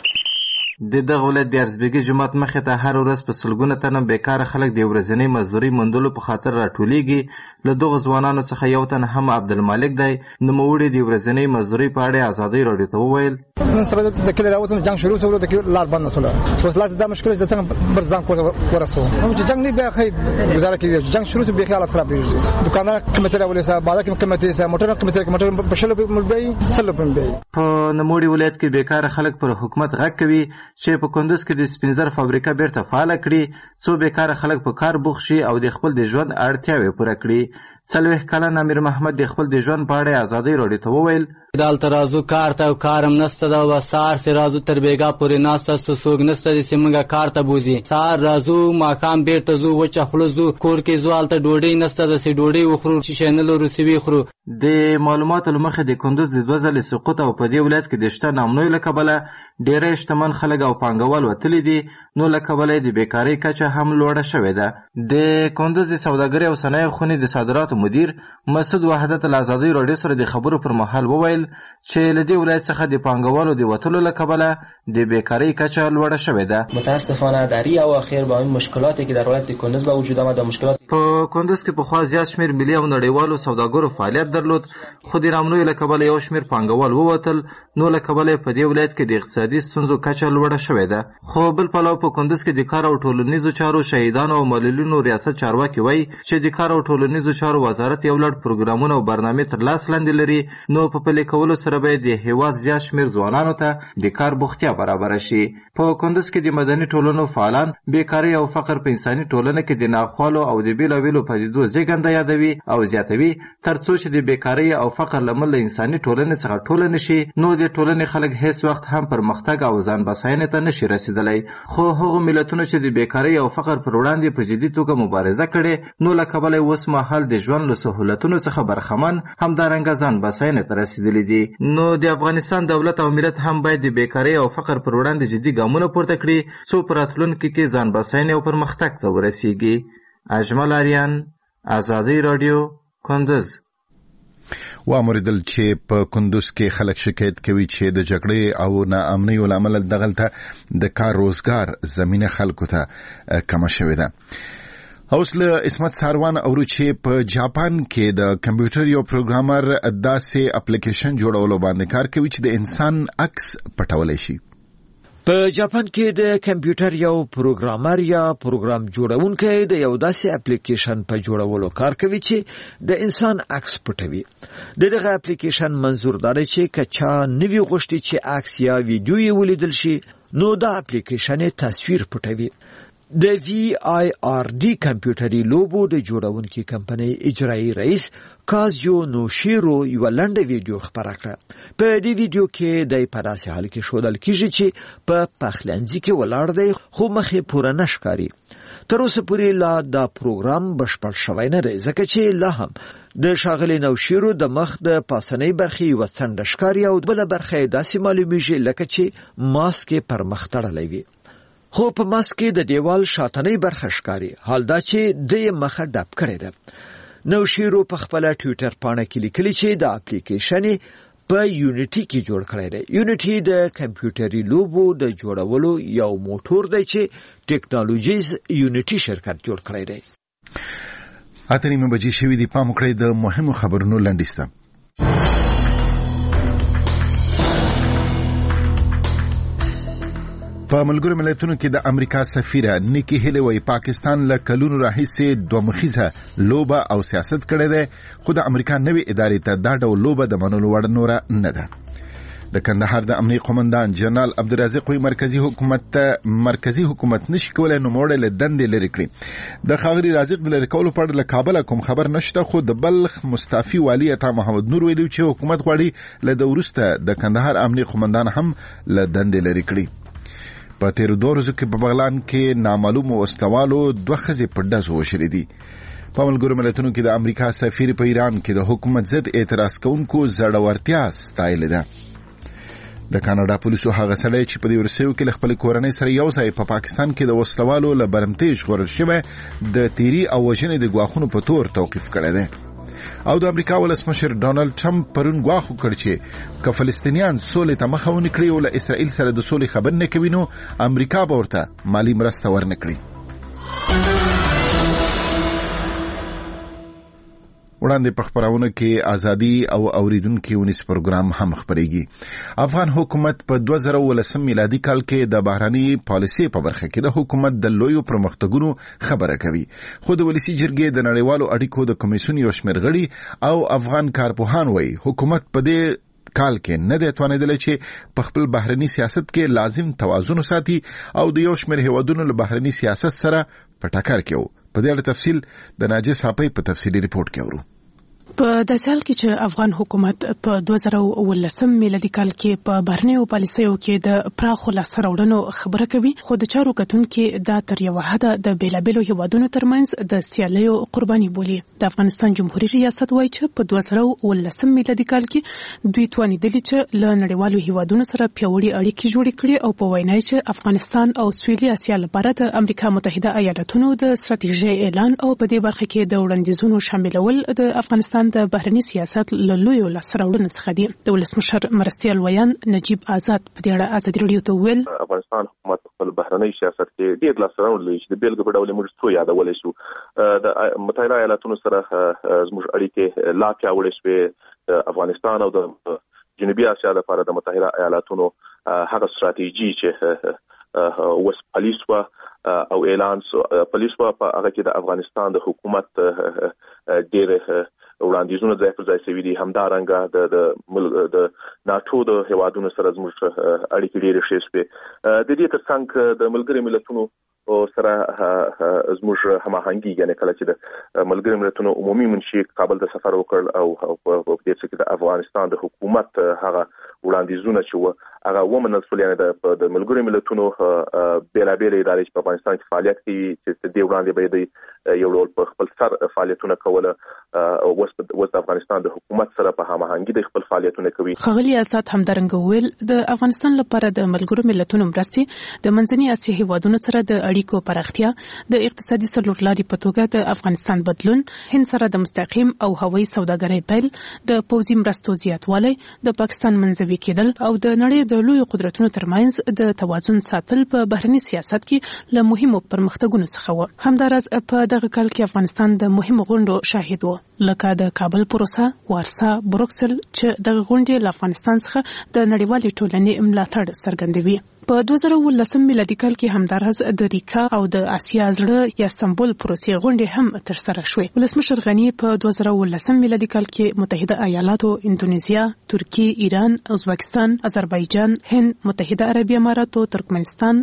د دغه ولایت د ارزبیګي جومات مخې ته هر ورځ په سلګونه تنه بیکاره خلک د ورځنۍ مزدورۍ موندلو په خاطر راټولیږي. له دغو ځوانانو څخه یو تن هم عبدالمالک دی. نوموړي د ورځنۍ مزدورۍ په اړه ازادۍ راډیو ته وویل نن سبا د کلي راوتم جنگ شروع شو د کلي لار بند شوه. اوس لا دا مشکل د څنګه بر ځان ورسو چې جنگ نه بیا خې گزاره کوي. جنگ شروع شو به حالت خراب دي. دکاندار کمیټه راولې صاحب بازار کمیټه صاحب موټر په شلو په ملبي سلو په ملبي. په نوموړي ولایت کې بیکاره خلک پر حکومت غږ کوي چې په کندوز کې د سپینزر فابریکه بیرته فعاله کړي څو بیکاره خلک په کار بوخت شي او د خپل د ژوند اړتیاوې پوره کړي. 40 کلن امیر محمد د خپل د ژوند په اړه ازادۍ راډیو ته وویل دالته راځو کار ته کارم نسته دا و سار سي راځو تر بیګا پورې ناسته سوګ نسته د سیمګه کار ته بوزي سار راځو ماقام بیرته زو وچه خلزو کور کې زوالته ډوډۍ نسته د سي ډوډۍ وخرو چې شنل روسي خورو. د معلوماتو لمخې د کندوز د 2000 سقوط او په دې ولایت کې د شته نامنوي لکبله ډېر شتمن خلک او پانګوال وتلی دي نو لکبله د بیکاری کچه هم لوړه شوې ده. د کندوز د سوداګرۍ او صنایع خونې د صادراتو مدیر مسعود وحدت الازادي راډیو سره د خبرو پر مهال وویل چې له دې ولایت څخه د پانګوالو د وتلو لکبله د بیکاری کچه لوړه شوې ده. متاسفانه در این اواخر با این مشکلاتی که در ولایت کندوز به وجود آمد مشکلات په کندوز کې پخوا زیات شمېر ملي او نړیوالو سوداګرو فعالیت درلود خو د نامنوي لکبله یو شمېر پانګوال ووتل نو لکبله په دې ولایت کې د اقتصادي ستونزو کچه لوړه شوې ده. خو بل پلو په کندوز کې د کار او ټولنیزو چارو شهیدانو او معلولینو ریاست چارواکي وایي چې د کار او ټولنیزو چارو وزارت یو لړ پروګرامونه او برنامې تر لاس لاندې لري، نو په پلي کولو سره به د هیواد زیات شمېر ځوانانو ته د کار بوختیا برابره شي. په کندز کې د مدني ټولنو فعالان بیکاري او فقر په انساني ټولنه کې د ناخوالو او د بېلابېلو پدیدو زېږنده یادوي او زیاتوي، تر څو چې د بیکارۍ او فقر له امله انساني ټولنې څخه ټوله نشي، نو د ټولنې خلک هیڅ وخت هم پرمختګ او ځان بساینې ته نشي رسېدلی. خو هغو ملتونو چې د بیکارۍ او فقر پر وړاندې په جدي توګه مبارزه کړې، نو له کبله یې اوس مهال د ژوند له سهولتونو څخه برخمن، همدارنګه ځان بساینې ته رسېدلي دي. نو د افغانستان دولت او ملت هم باید د بیکارۍ او فقر پر وړاندې جدي ګامونه پورته کړي، څو په راتلونکي کې ځان بساینې او پرمختګ ته ورسیږي. اجمل آریان، ازادي راډیو، کندز. واوریدل چې په کندوز کې خلک شکایت کوي چې د جګړې او ناامنۍ له امله دغلته د کار روزګار زمینه خلکو ته کمه شوې ده. اوس له اسمت ساروان اورو چې په جاپان کې د کمپیوټر یو پروګرامر داسې اپلیکیشن جوړولو باندې کار کوي چې د انسان عکس پټولی شي. په جاپان کې د کمپیوټر یو پروګرامر یا پروګرام جوړونکی د یو داسې اپلیکیشن په جوړولو کار کوي چې د انسان عکس پټوي. دغه اپلیکیشن منظور دی چې کچا نوی غوښتي چې عکس یا ویډیو یې ولیدل شي، نو دا اپلیکیشن تصویر پټوي. د VIRD کمپیوټري لوبو د جوړونکي کمپنۍ اجرایي رئیس کازیو نوشیرو یو لنډه ویډیو خپره کړه. په دې ویډیو کې د پداسې حال کې ښودل کیږي چې په پخلنځي کې ولاړ دی، خو مخې پوره نه ښکاري. تر اوسه پورې لا دا پروګرام بشپړ شوی نه دی، ځکه چې لا هم د ښاغلي نوشیرو د مخ د پاسنۍ برخې یوه څنډه ښکاري او بله برخه یې داسې معلومیږي لکه چې ماسک یې پر مخ تړلی وي. خو په ماسک کې د دیوال شاتنۍ برخه ښکاري، حال دا چې د یې مخه ډب کړې ده. نوشیرو په خپله ټویټر پاڼه کې لیکلي چې د اپلیکیشن په یونیټي کې جوړ کړی دی. یونیټي د کمپیوټري لوبو د جوړولو یو موټور دی چې ټیکنالوژیز یونیټي شرکت جوړ کړی دی. اته نیمه بجې شوي دي. پام وکړئ د مهمو خبرونو لنډیسته. په ملګرو ملتونو کې د امریکا سفیره نیکی هیلی وایي پاکستان له کلونو راهیسې دومخیزه لوبه او سیاست کړی دی، خو د امریکا نوې ادارې ته دا ډول لوبه د منلو وړ نوره نه ده. د کندهار د امنیه قومندان جنرال عبدالرزاق وایي مرکزی حکومت نشي کولای نوموړی له دندې لرې کړي. د ښاغلي رازق د لرې کولو په اړه له کابله کوم خبر نشته، خو د بلخ مستعفي والي عطا محمد نور ویلي چې حکومت غواړي له ده وروسته د کندهار امنیه قومندان هم له دندې لرې کړي. په تیرو 2 ورځو کې په بغلان کې نامعلومو وسلوالو 2 ښځې په ډزو وشلې دي. په ملګرو ملتونو کې د امریکا سفیر په ایران کې د حکومت ضد اعتراض کوونکو زړورتیا ستایلې ده. د کاناډا پولیسو هغه سړی چې په دې ورسیو کې له خپل کورنۍ سره یو ځای په پاکستان کې د وسلوالو له برمتۍ ژغورل شوی د تیری او وژنې د ګواښونو په تور توقیف کړی دی. او د امریکا ولسمشر ډونالد ټرمپ پرون ګواښ وکړ چې که فلسطینیان سولې ته مخه ونه کړي او له اسرائیل سره د سولې خبرې نه کوي، نو امریکا به ورته مالي مرسته ورنه کړي. وړاندې په خبرونه کې ازادي او اوریدونکو ونیس پروګرام هم خبرېږي. افغان حکومت په 2019 میلادي کال کې د بهراني پالیسي په برخه کې د حکومت د لویو پرمختګونو خبره کوي، خو د ولسی جرګې د نړیوالو اړیکو د کمیسیون یو شمېر غړي او افغان کارپوهان وایي حکومت په دې کال کې نه دی توانیدلی چې په خپل بهرني سیاست کې لازم توازن وساتي او د یو شمېر هیوادونو له بهرني سیاست سره په ټکر کې وو. په دې اړه تفصیل د ناجیس هاپی په تفصیلي ریپورت کې اورو. په داسې حال کې چې افغان حکومت په 2019 میلادي کال کې په بهرنیو پالیسیو کې د پراخو لاسته راوړنو خبره کوي، خو د چارو کتونکي دا تر یوه حده د بیلابیلو هیوادونو ترمنځ د سیالیو قرباني بولي. د افغانستان جمهوریت ریاست وایي چې په 2019 میلادي کال کې دوی توانیدلي چې له نړیوالو هیوادونو سره پیاوړي اړیکې جوړې کړي او په وینا چې افغانستان او سویلي اسیا لپاره د امریکا متحده ایالاتونو د ستراتیژۍ اعلان او په دې برخه کې د وړاندیزونو شاملول د افغانستان د بهرني سیاست له لویو لاسته راوړنو څخه دي. د ولسمشر مرستیال ویان نجیب آزاد په دې اړه ازادي راډیو ته وویل افغانستان حکومت خپل بهرني سیاست کې ډېر لاسته راوړنې لري چې د بیلګې په ډول موږ څو یادولی شو. د متحده ایالاتونو سره زموږ اړیکې لا پیاوړې شوې. افغانستان او د جنوبي اسیا لپاره د متحده ایالاتونو هغه ستراتیژي چې اوس پالیس و او اعلان پولیس په هغه کې د افغانستان د حکومت ډېر وړاندیزونه ځای پر ځای شوي دي. همدارنګه د ناتو د هیوادونو سره زموږ اړیکې ډېرې ښې شوې. د دې ترڅنګ د ملګرو ملتونو سره زموږ هماهنګي یعنی کله چې د ملګرو ملتونو عمومي منشي کابل ته سفر وکړ او په دې کې د افغانستان د حکومت هغه وړاندیزونه چې هغه ومنل شول، یعنی د ملګرو ملتونو بیلابېل ادارې چې په افغانستان کې فعالیت کوي چې د وړاندې به د یو ډول په خپل سر فعالیتونه کوله او اوس د افغانستان د حکومت سره په هماهنګي د خپل فعالیتونه کوي. ښاغلي اسد همدارنګه ویل د افغانستان لپاره د ملګرو ملتونو مرستې د منځنۍ اسیا هیوادونو سره د اړیکو پراختیا، د اقتصادي سرلوړلاري په توګه د افغانستان بدلون، هند سره د مستقیم او هوایي سوداګرۍ پیل، د پوځي مرستو زیاتوالی، د پاکستان منځوي کېدل او د نړۍ د لوی قدرتونو ترمنځ د توازن ساتل په بهرني سیاست کې له مهمو پرمختګونو څخه و. همداراز په دغه کال کې افغانستان د مهمو غونډو شاهد و، لکه د کابل پروسه، وارسا، بروکسل چې دغه غونډې له افغانستان څخه د نړیوالې ټولنې ملاتړ څرګندوي. په 2019 میلادي کال کې همداراز د ریکا او د آسیا زړه یا استانبول پروسې غونډې هم ترسره شوې. ولسمشر غنی په 2019 میلادي کال کې متحده ایالاتو، اندونیزیا، ترکیه، ایران، ازبکستان، آذربایجان، هند، متحده عربي امارات، ترکمنستان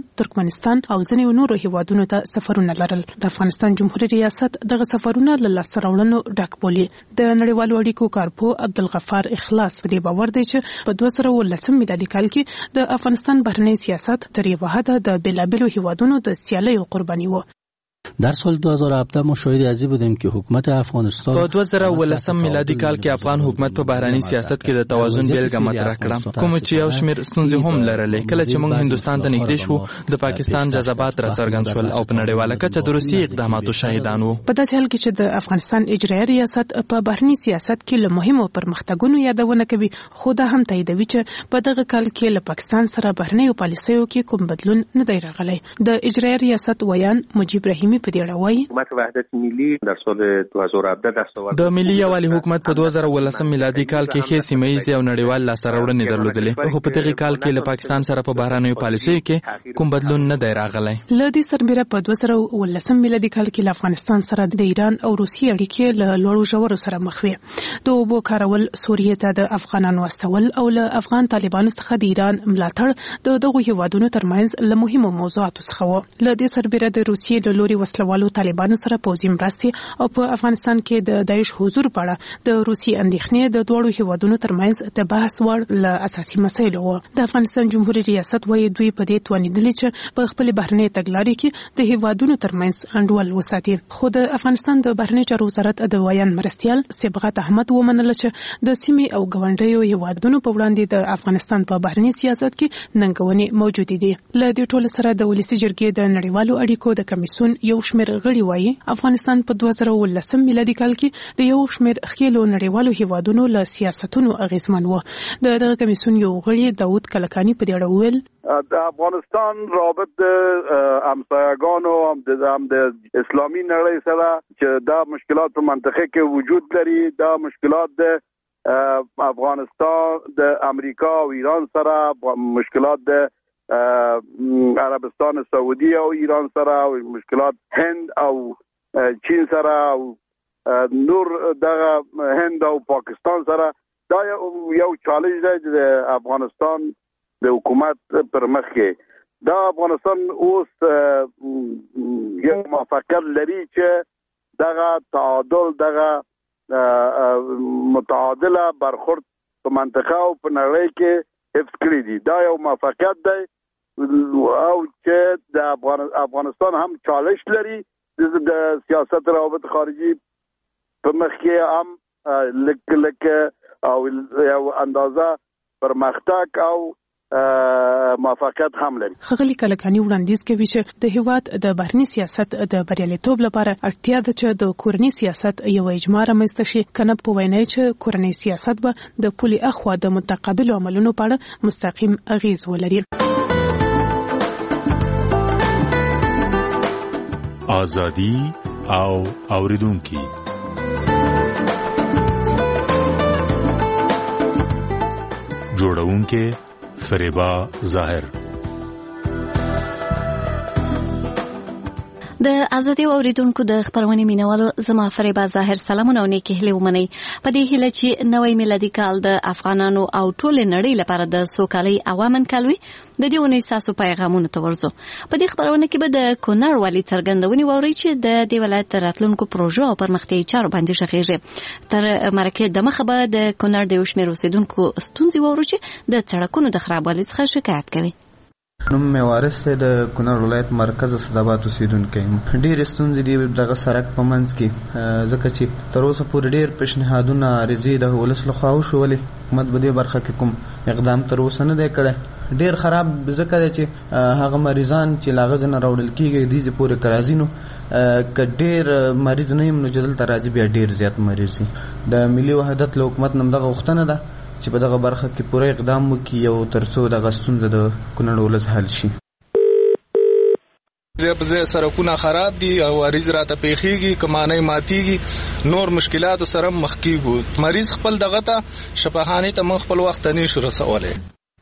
او ځینې نورو هیوادونو ته سفرونه لرل. د افغانستان جمهوریت ریاست دغه سفرونه له لاسته راوړنو ډک بولي. د نړیوالو اړیکو کارپو عبدالغفار اخلاص په دې باور دی چې په 2019 میلادي کال کې د افغانستان بهرنی سیاست تر یو حده د بېلابېلو هیوادونو د سیالیو قرباني و. در سال 2017 ما شاهد ازی بودیم که حکومت افغانستان په 2019 میلادي کال کې افغان حکومت په بهرنی سیاست کې د توازن بیلګه مطرح کړه، کوم چې یو شمېر ستونزې هم لرلې. کله چې موږ هندستان ته نږدې شو، د پاکستان جذبات راڅرګند شول او په نړیواله کچه د روسي اقداماتو شاهدان وو. په داسې حال کې چې د افغانستان اجرایي ریاست په بهرنی سیاست کې له مهمو پرمختګونو یادونه کوي، خو دا هم تاییدوي چې په دغه کال کې له پاکستان سره بهرنیو پالیسیو کې کوم بدلون نه دی راغلی. د اجرایي ریاست ویان مجیب رحیمی په دې اړه وایي: حکومت وحدت ملی در سال 2017 دستاورد د ملي یوالي حکومت په 2019 میلادي کال کې ښې سیمه‌یزې او نړیوال لاسته راوړنې درلودلې، خو په دغه کال کې له پاکستان سره په بهرنیو پالیسیو کې کوم بدلون نه دی راغلی. له دې سربېره په 2019 میلادي کال کې له افغانستان سره د ایران او روسیې اړیکې له لوړو ژورو سره مخ وې. د اوبو کارول، سوریې ته د افغانانو استول او له افغان طالبانو څخه د ایران ملاتړ د دغو هیوادونو ترمنځ له مهمو موضوعاتو څخه و. له دې سربېره د روسیې د لوري وسلوالو طالبانو سره پوځي مرستې او په افغانستان کې د داعش حضور په اړه د روسي اندېښنې د دوړو هیوادونو ترمنځ د بحث وړ له اساسي مسایلو و. د افغانستان جمهوریت ریاست وایي دوی په دې توانیدلې چې په خپل بهرنی تګلارې کې د هیوادونو ترمنځ انډول وساتي. خو د افغانستان د بهرنی چارو وزارت د ویان مرستیال صبغت احمد ومنله چې د سیمې او ګاونډیو هیوادونو په وړاندې د افغانستان په بهرنی سیاست کې ننګونې موجود دي. له دې ټولو سره د ولسی جرګې د نړیوالو اړیکو د کمیسیون یو شمېر غړي وایي افغانستان په 2019 میلادي کال کې د یو شمېر خېلو نړیوالو هیوادونو له سیاستونو اغیزمن و. دغه کمیسیون یو غړي داوود کلکانی په دې اړه ویل: د افغانستان رابط همسایگانو هم د اسلامي نړۍ سره چې دا مشکلات په منطقه کې وجود لري، دا مشکلات د افغانستان د امریکا او ایران سره، مشکلات د عربستان سعودي او ایران سره، او مشکلات هند او چین سره او نور دغه هند او پاکستان سره، دا یو چالش دی د افغانستان د حکومت پر مخ کې. دا افغانستان اوس یو موافقت لري چې دغه تعادل، دغه متعادله برخورد په منطقه او په نړۍ کې حفظ کړی دي. دا یو موافقت دی او چې د افغانستان هم چالش لري د سیاست روابط خارجي په مخ کې هم لکه او یو اندازه پرمختګ او موافقت هم لري. ښاغلي کلکاني وړاندیز کوي چې د هیواد د بهرني سیاست د بریالیتوب لپاره اړتیا ده چې د کورني سیاست یو اجماع رامنځته شي، کنه په وینا چې کورني سیاست به د پولي اخوا د متقابل عملونو په اړه مستقیم اغیز ولري. ازادي او اوریدونکو جوړونکو فریبا ظاهر. د ازادي اوریدونکو د خبرونې مینوالو زما فریبا ظاهر سلامونه او نیکی هیله ومنئ په دې هیله چې نوی میلادي کال د افغانانو او ټول نړۍ لپاره د سوکالۍ او امن کال وي. د دې ونې تاسو پیغامونه ته ورځو. په دې خبرونه کې به د کونړ والي څرګندونې واورئ چې د دې ولایت راتلونکو پروژو او پرمختیایي چارو باندې شغېږي. تر مرکې دمخه به د کونړ د یو شمېر اوسېدونکو ستونزې واورو چې د سړکونو د خرابوالي څخه شکایت کوي. نوم مې وارث دی د کونړ ولایت مرکز اسداباد اوسېدونکی یم. ډېرې ستونزې دي دغه سړک په منځ کې، ځکه چې تر اوسه پورې ډېر پیشنهادونه عریضې د ولس لخوا وشولې، حکومت په دې برخه کې کوم اقدام تر اوسه نه دی کړی. ډېر خراب ځکه دی چې هغه مریضان چې له هغه ځای نه راوړل کېږي دې ځای پورې که راځي نو که ډېر مریض نه یم نو چې دلته راځي بیا ډېر زیات مریض دي. د ملي وحدت له حکومت نه همدغه غوښتنه ده چې په دغه برخه کې پوره اقدام وکړي او تر څو دغه ستونزه د کونړ ولس حل شي. ځای سړکونه خراب دي او عریض راته پیښیږي، کمانۍ ماتیږي، نور مشکلاتو سره مخ کیږو. مریض خپل دغه ته شفاخانې ته موږ خپل وخت نه شو رسولی.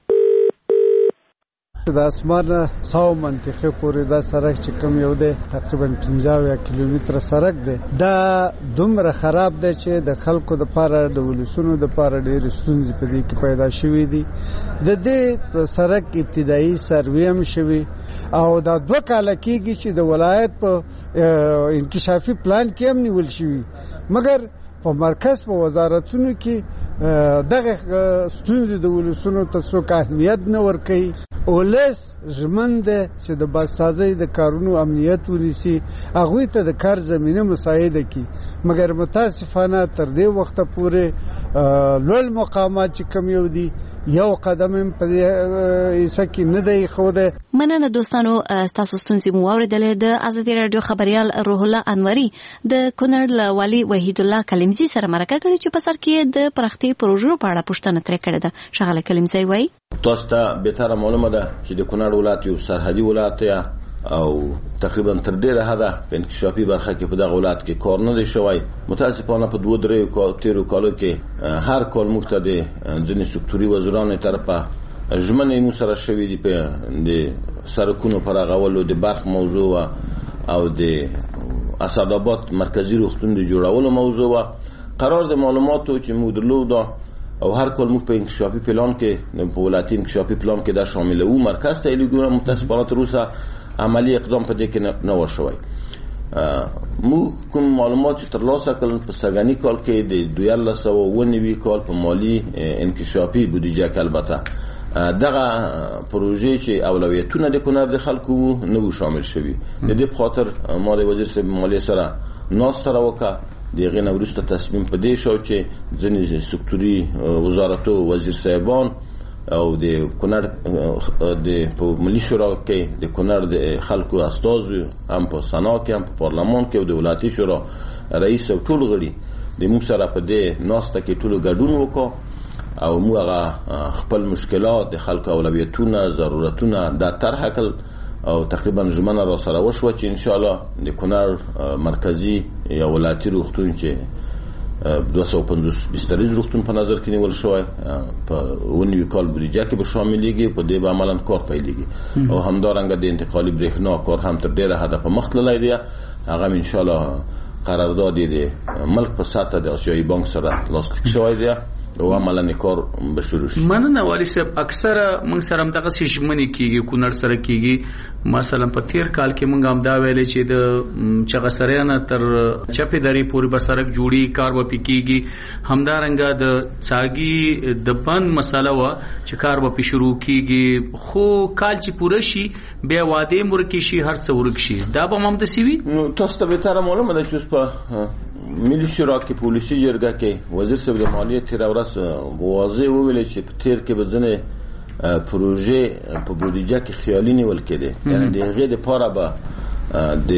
د اسمان 100 منطقه پورې دا سړک چې کوم یو دی تقریبا 15 کیلومتره سړک دی، دا دومره خراب دی چې د خلکو د پاره د ولسونو د پاره ډېر ستونزې په دې کې پیدا شوې دي. د دې سړک ابتدایي سروې هم شوی او دا 2 کال کېږي چې د ولایت په انکشافي پلان کې هم نیول شوی، مګر په مرکز په وزارتونو کې دغه ستونزې د ولسونو ته څوک اهمیت نه ورکوي. ولس ژمن دی چې د بازسازۍ د کارونو امنیت ونیسي، هغوی ته د کار زمینه مساعده کړي، مګر متاسفانه تر دې وخته پورې لوړ مقامات چې کوم یو دي یو قدم هم په دې حصه کې نه دی ایښودی. مننه دوستانو، ستاسو ستونزې مو واورېدلې. د ازادي راډیو خبریال روح الله انوري د کونړ له والي وحید الله کلیمزي سره مرکه کړې چې په سر کې د پراختیایي پروژو په اړه پوښتنه ترې کړې ده. ښاغلی کلیمزي وایي تاسو ته بهتره معلومه ده چې د کونړ ولایت یو سرحدي ولایت دی او تقریبا تر ډیره حده په انکشافي برخه کې په دغه ولایت کې کار نه دی شوی. متاسفانه په 2-3 تیرو کالو کې هر کال موږ ته د ځینې سکتوري وزیرانو طرفه ژمنې مو سره شوي دي په د سړکونو په رغولو، د برق موضوع او د اسداباد مرکزی روغتون د جوړولو موضوع. قرار د معلوماتو چې موږ درلوده او هر کال موږ په انکشافي پلان کې په ولایتي انکشافي پلان کې دا شامل وو. مرکز ته لیږو متاسفانه تر اوسه عملی اقدام په دې کې نه وشوی. موږ کوم معلومات چې ترلاسه کړل په سږني کال کې د 2019 کال په مالی انکشافي بودیجه کې البته دغه پروژې چې اولویتونه د کونړ د خلکو وو نه وو شامل شوي. د دې په خاطر ما د وزیر صاحب مالیې سره ناسته راوکړه. د هغې نه وروسته تصمیم په دې شو چې ځینې سکتوري وزارتو وزیر صاحبان او د کونړ په ملي شورا کې د کونړ د خلکو استازو هم په سنا کې هم په پارلمان کې او د ولایتي شورا رئیس او ټول غړي د موږ سره په دې ناسته کې ټولو ګډون وکړو او موږ هغه خپل مشکلات د خلکو اولویتونه ضرورتونه دا طرح کړل او تقریبا ژمنه را سره وشوه چې ان شاء الله د کونړ مرکزی یا ولایتي روغتون چې 250 بستریز روغتون په نظر کې نیول شوی په 19 کال بودیجه کې به شاملېږي. په دې به عملاً کار پیلېږي او همدارنګه د انتقالي برېښنا کار هم تر ډېره حده په مخ تللی دی. هغه ان شاء الله قرارداد د ملک په سطح د آسیایي بانک سره لاسلیک شوی دی او عملاً کار به شروع شي. مننه والي صاحب. اکثره موږ سره هم دغه ژمنې کېږي کونړ سره کېږي. مثلا په تیر کال کې موږ هم دا ویلې چې د چغسریانه تر چپې درې پورې به سړک جوړي کار به پې کېږي. همدارنګه د څاګي د بند مسله وه چې کار به پې شروع کېږي، خو کال چې پوره شي بیا وعدې هم ورکې شي، هر څه ورک شي. دا به هم همداسې وي؟ نو تاسو ته بهتره معلومه ده چې اوس په ملي شورا کې پولیسي جرګه کې وزیر صاحب د مالیې تېره ورځ واضح وویل چې په تیر کې به ځینې پروژې په بودیجه کې خیالي نیول کېدې، یعنې د هغې دپاره به د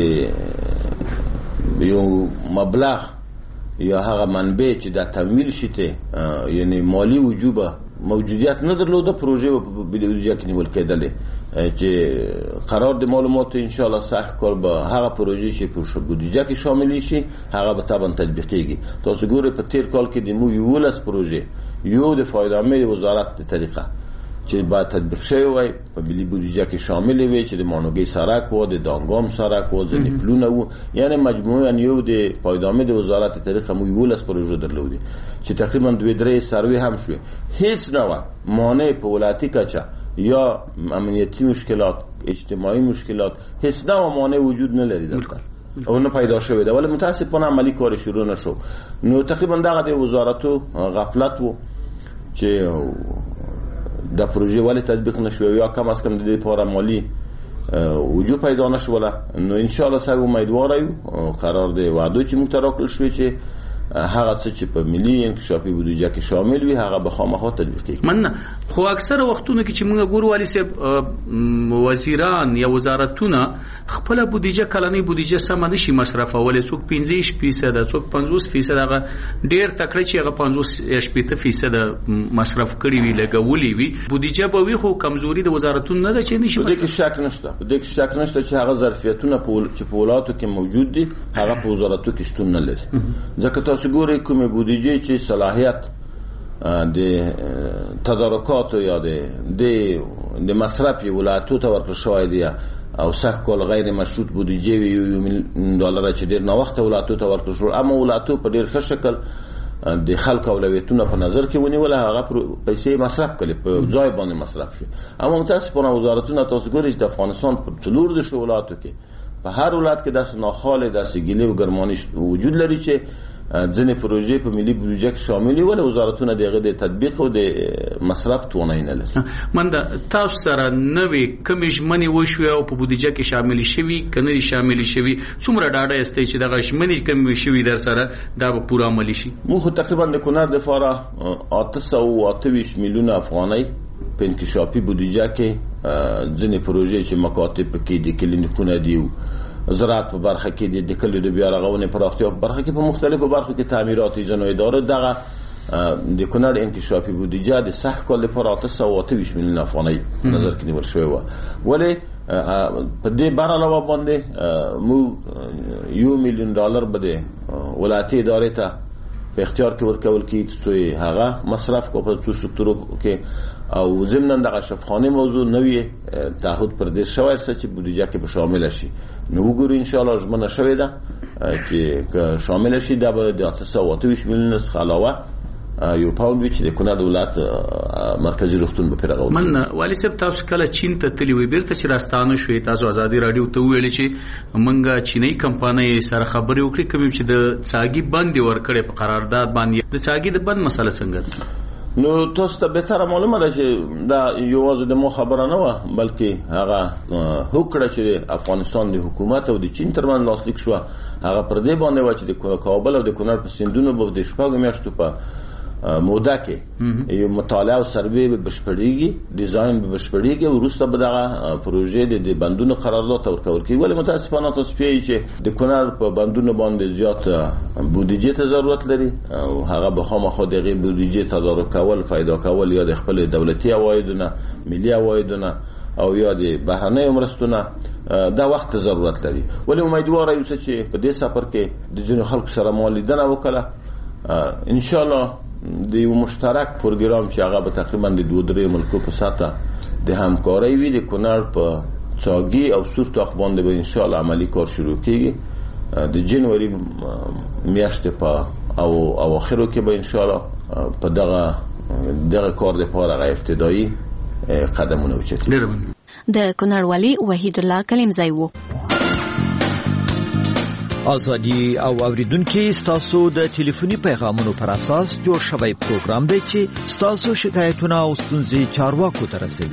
یو مبلغ یا هغه منبع چې دا تمویل شي ته یعنی مالی وجوبه موجودیت نه درلوده، پروژې په بودیجه کې نیول کېدلې چې قرار د معلوماتو ان شاء الله سخت کار به هغه پروژې چې په بودیجه کې شامل شي هغه به طبعا تطبیقېږي. تاسو ګورئ په تیر کال کې د مو 11 پروژې یو د فایده مند وزارت د طریقه چې با تطبیق شوی وای په ملي بودیجه کې شامل وي چې د مانوګي سړک و د دانګام سړک و ځنې پلونه و یعنی مجموعاً یو د پایدامه د وزارت طریقه مو 12 پروژه درلودي چې تقریبا 2-3 سروي هم شوی هیڅ نه و مانع په ولایتي کچه یا امنیتی مشکلات اجتماعي مشکلات هیڅ نه و مانع وجود نه لري دلته او نه پیدا شوی ده ولی متاسفانه عملی کار شروع نشو نو تقریبا دغه د وزارتو غفلت و چې د پروژې ولی تطبیق نشو یا کم از کم د دې لپاره مالی وجود پیدا نشوله نو ان شاء الله سره امیدوار یو قرار دی وعده چې موږ تراکل شوی چې هغه څه چې په ملي انکشافي بودیجه کې شامل وي هغه به خامخا تطبیق کیږي من خو اکثره وختونه کې چې موږ ګورو والی صاحب وزیران یا وزارتونه خپل بودیجه کلنۍ بودیجه سم نشي مصرفول څوک 15% څوک 50% هغه ډیر تکړه چې هغه 50% مصرف کړی وي لګولي وي بودیجه به وي خو کمزوري د وزارتونو نه ده چې نشي د کې شک نشته چې هغه ظرفیتونه په ولایتو کې موجود دي هغه په وزارتو کې شتون نه لري ځکه سګوري کومه بودیجه چې صلاحیت د تدارکات یا د مصرف ولایتو ته ورکړل شوی دی او سخت کول غیر مشروط بودیجه وی $1 ملیون چې ډیر نو وخت ولایتو ته ورکړل شو اما ولایتو په ډیر ښه شکل د خلکو اولویتونه په نظر کې ونیول هغه پیسې مصرف کړي په ځای باندې مصرف شو اما متاسفانه وزارتونه تاسو ګورئ چې د افغانستان په څلور د ولایتو کې په هر ولایت کې داسې ناخاله داسې ګیلې او ګرمانی وجود لري چې ځنې پروژې په ملي بودیجه کې شامل وي ول وزارتونه دغه د تطبیق او د مصرف توانای نه لري من دا تاسو سره نوې کمی ژمنې وشوي او په بودیجه کې شامل شوي کنه شامل شوي څومره ډاډه استئ چې دغه ژمنې کمی شوي در سره دا به پوره عملی شي مو خو تقریبا د کونړ د فاره 828 میلیون افغانۍ په انکشافي بودیجه کې ځنې پروژې چې مکاتب کې د کلینیکونه دی زراعت په برخه کې د کلیو د بیا رغونې پراختیا په برخه کې په مختلفو برخو کې تعمیرات ایجاد اداره دغه د کونړ انکشافي بودیجه د سخت کال لپاره 828 میلیون افغانۍ نظر کې نیول شوی و ولی په دې بار علاوه باندې مو $1 ملیون به د ولایتي ادارې ته په اختیار کې ورکول کیږي چې هغه مصرف کو په څو سکتورو کې او ضمن دغه شفاخانه موضوع نوې تعهد پر دې شوی چې بودیجه کې به شامل شي نو وګورئ ان شاء الله ژمنه شوی ده چې شامل شي د 828 میلیون څخه علاوه یو پاوند چې د کونړ ولایت مرکزی روغتون په پیغام من والی صاحب تاسو کله چین ته تللی وي بیرته چې راستانه شوي تاسو ازادي رادیو ته ویل چې منګه چینی کمپنۍ سره خبرې وکړي کوم چې د څاګي بند ورکړي په قرارداد باندې د څاګي د بند مسله څنګه نو تاسو ته به تر معلومه ده چې دا یوازې د مو خبره نه و بلکې هغه هوکړه چې افغانستان د حکومت او د چین ترمن لاسلیک شو هغه پر دې باندې و چې د کابل او د کونړ په سیندونو به د شپږ میاشتو په موده کې یو مطالعه او سروې به بشپړیږي ډیزاین به بشپړیږي او وروسته به دغه پروژې د بندونو قرارداد ورکول کیږي ولی متاسفانه تاسو پیږئ چې د کونړ په بندونو باندې زیات بودیجه ته ضرورت لري او هغه به خامخا دغه بودیجه تدارک کول پیدا کول یا د خپل دولتي عوایدونه ملي عوایدونه او یا د بهرنۍ مرستونه دا وخت ضرورت لري ولی امیدوار یو چې په دې سفر کې د جنو خلکو سره مالیدنه وکړه ان شاء الله د یو مشترک پروګرام چې هغه به تقریبا د 2-3 ملکو په ساته د همکاري وي د کونړ په څاګي او سورتاخ باندې به ان شاء الله عملی کار شروع کیږي د جنوري میاشتې په او اخرو کې به ان شاء الله په دغه کار لپاره غو ابتدایي قدمونه اوچتي د کونړ والی وحید الله کلیمزی وو ازادي او اوریدونکو ستاسو د ټلیفوني پیغامونو پر اساس جوړ شوی پروګرام دی چې ستاسو شکایتونه او ستونزې چارواکو ته رسوي.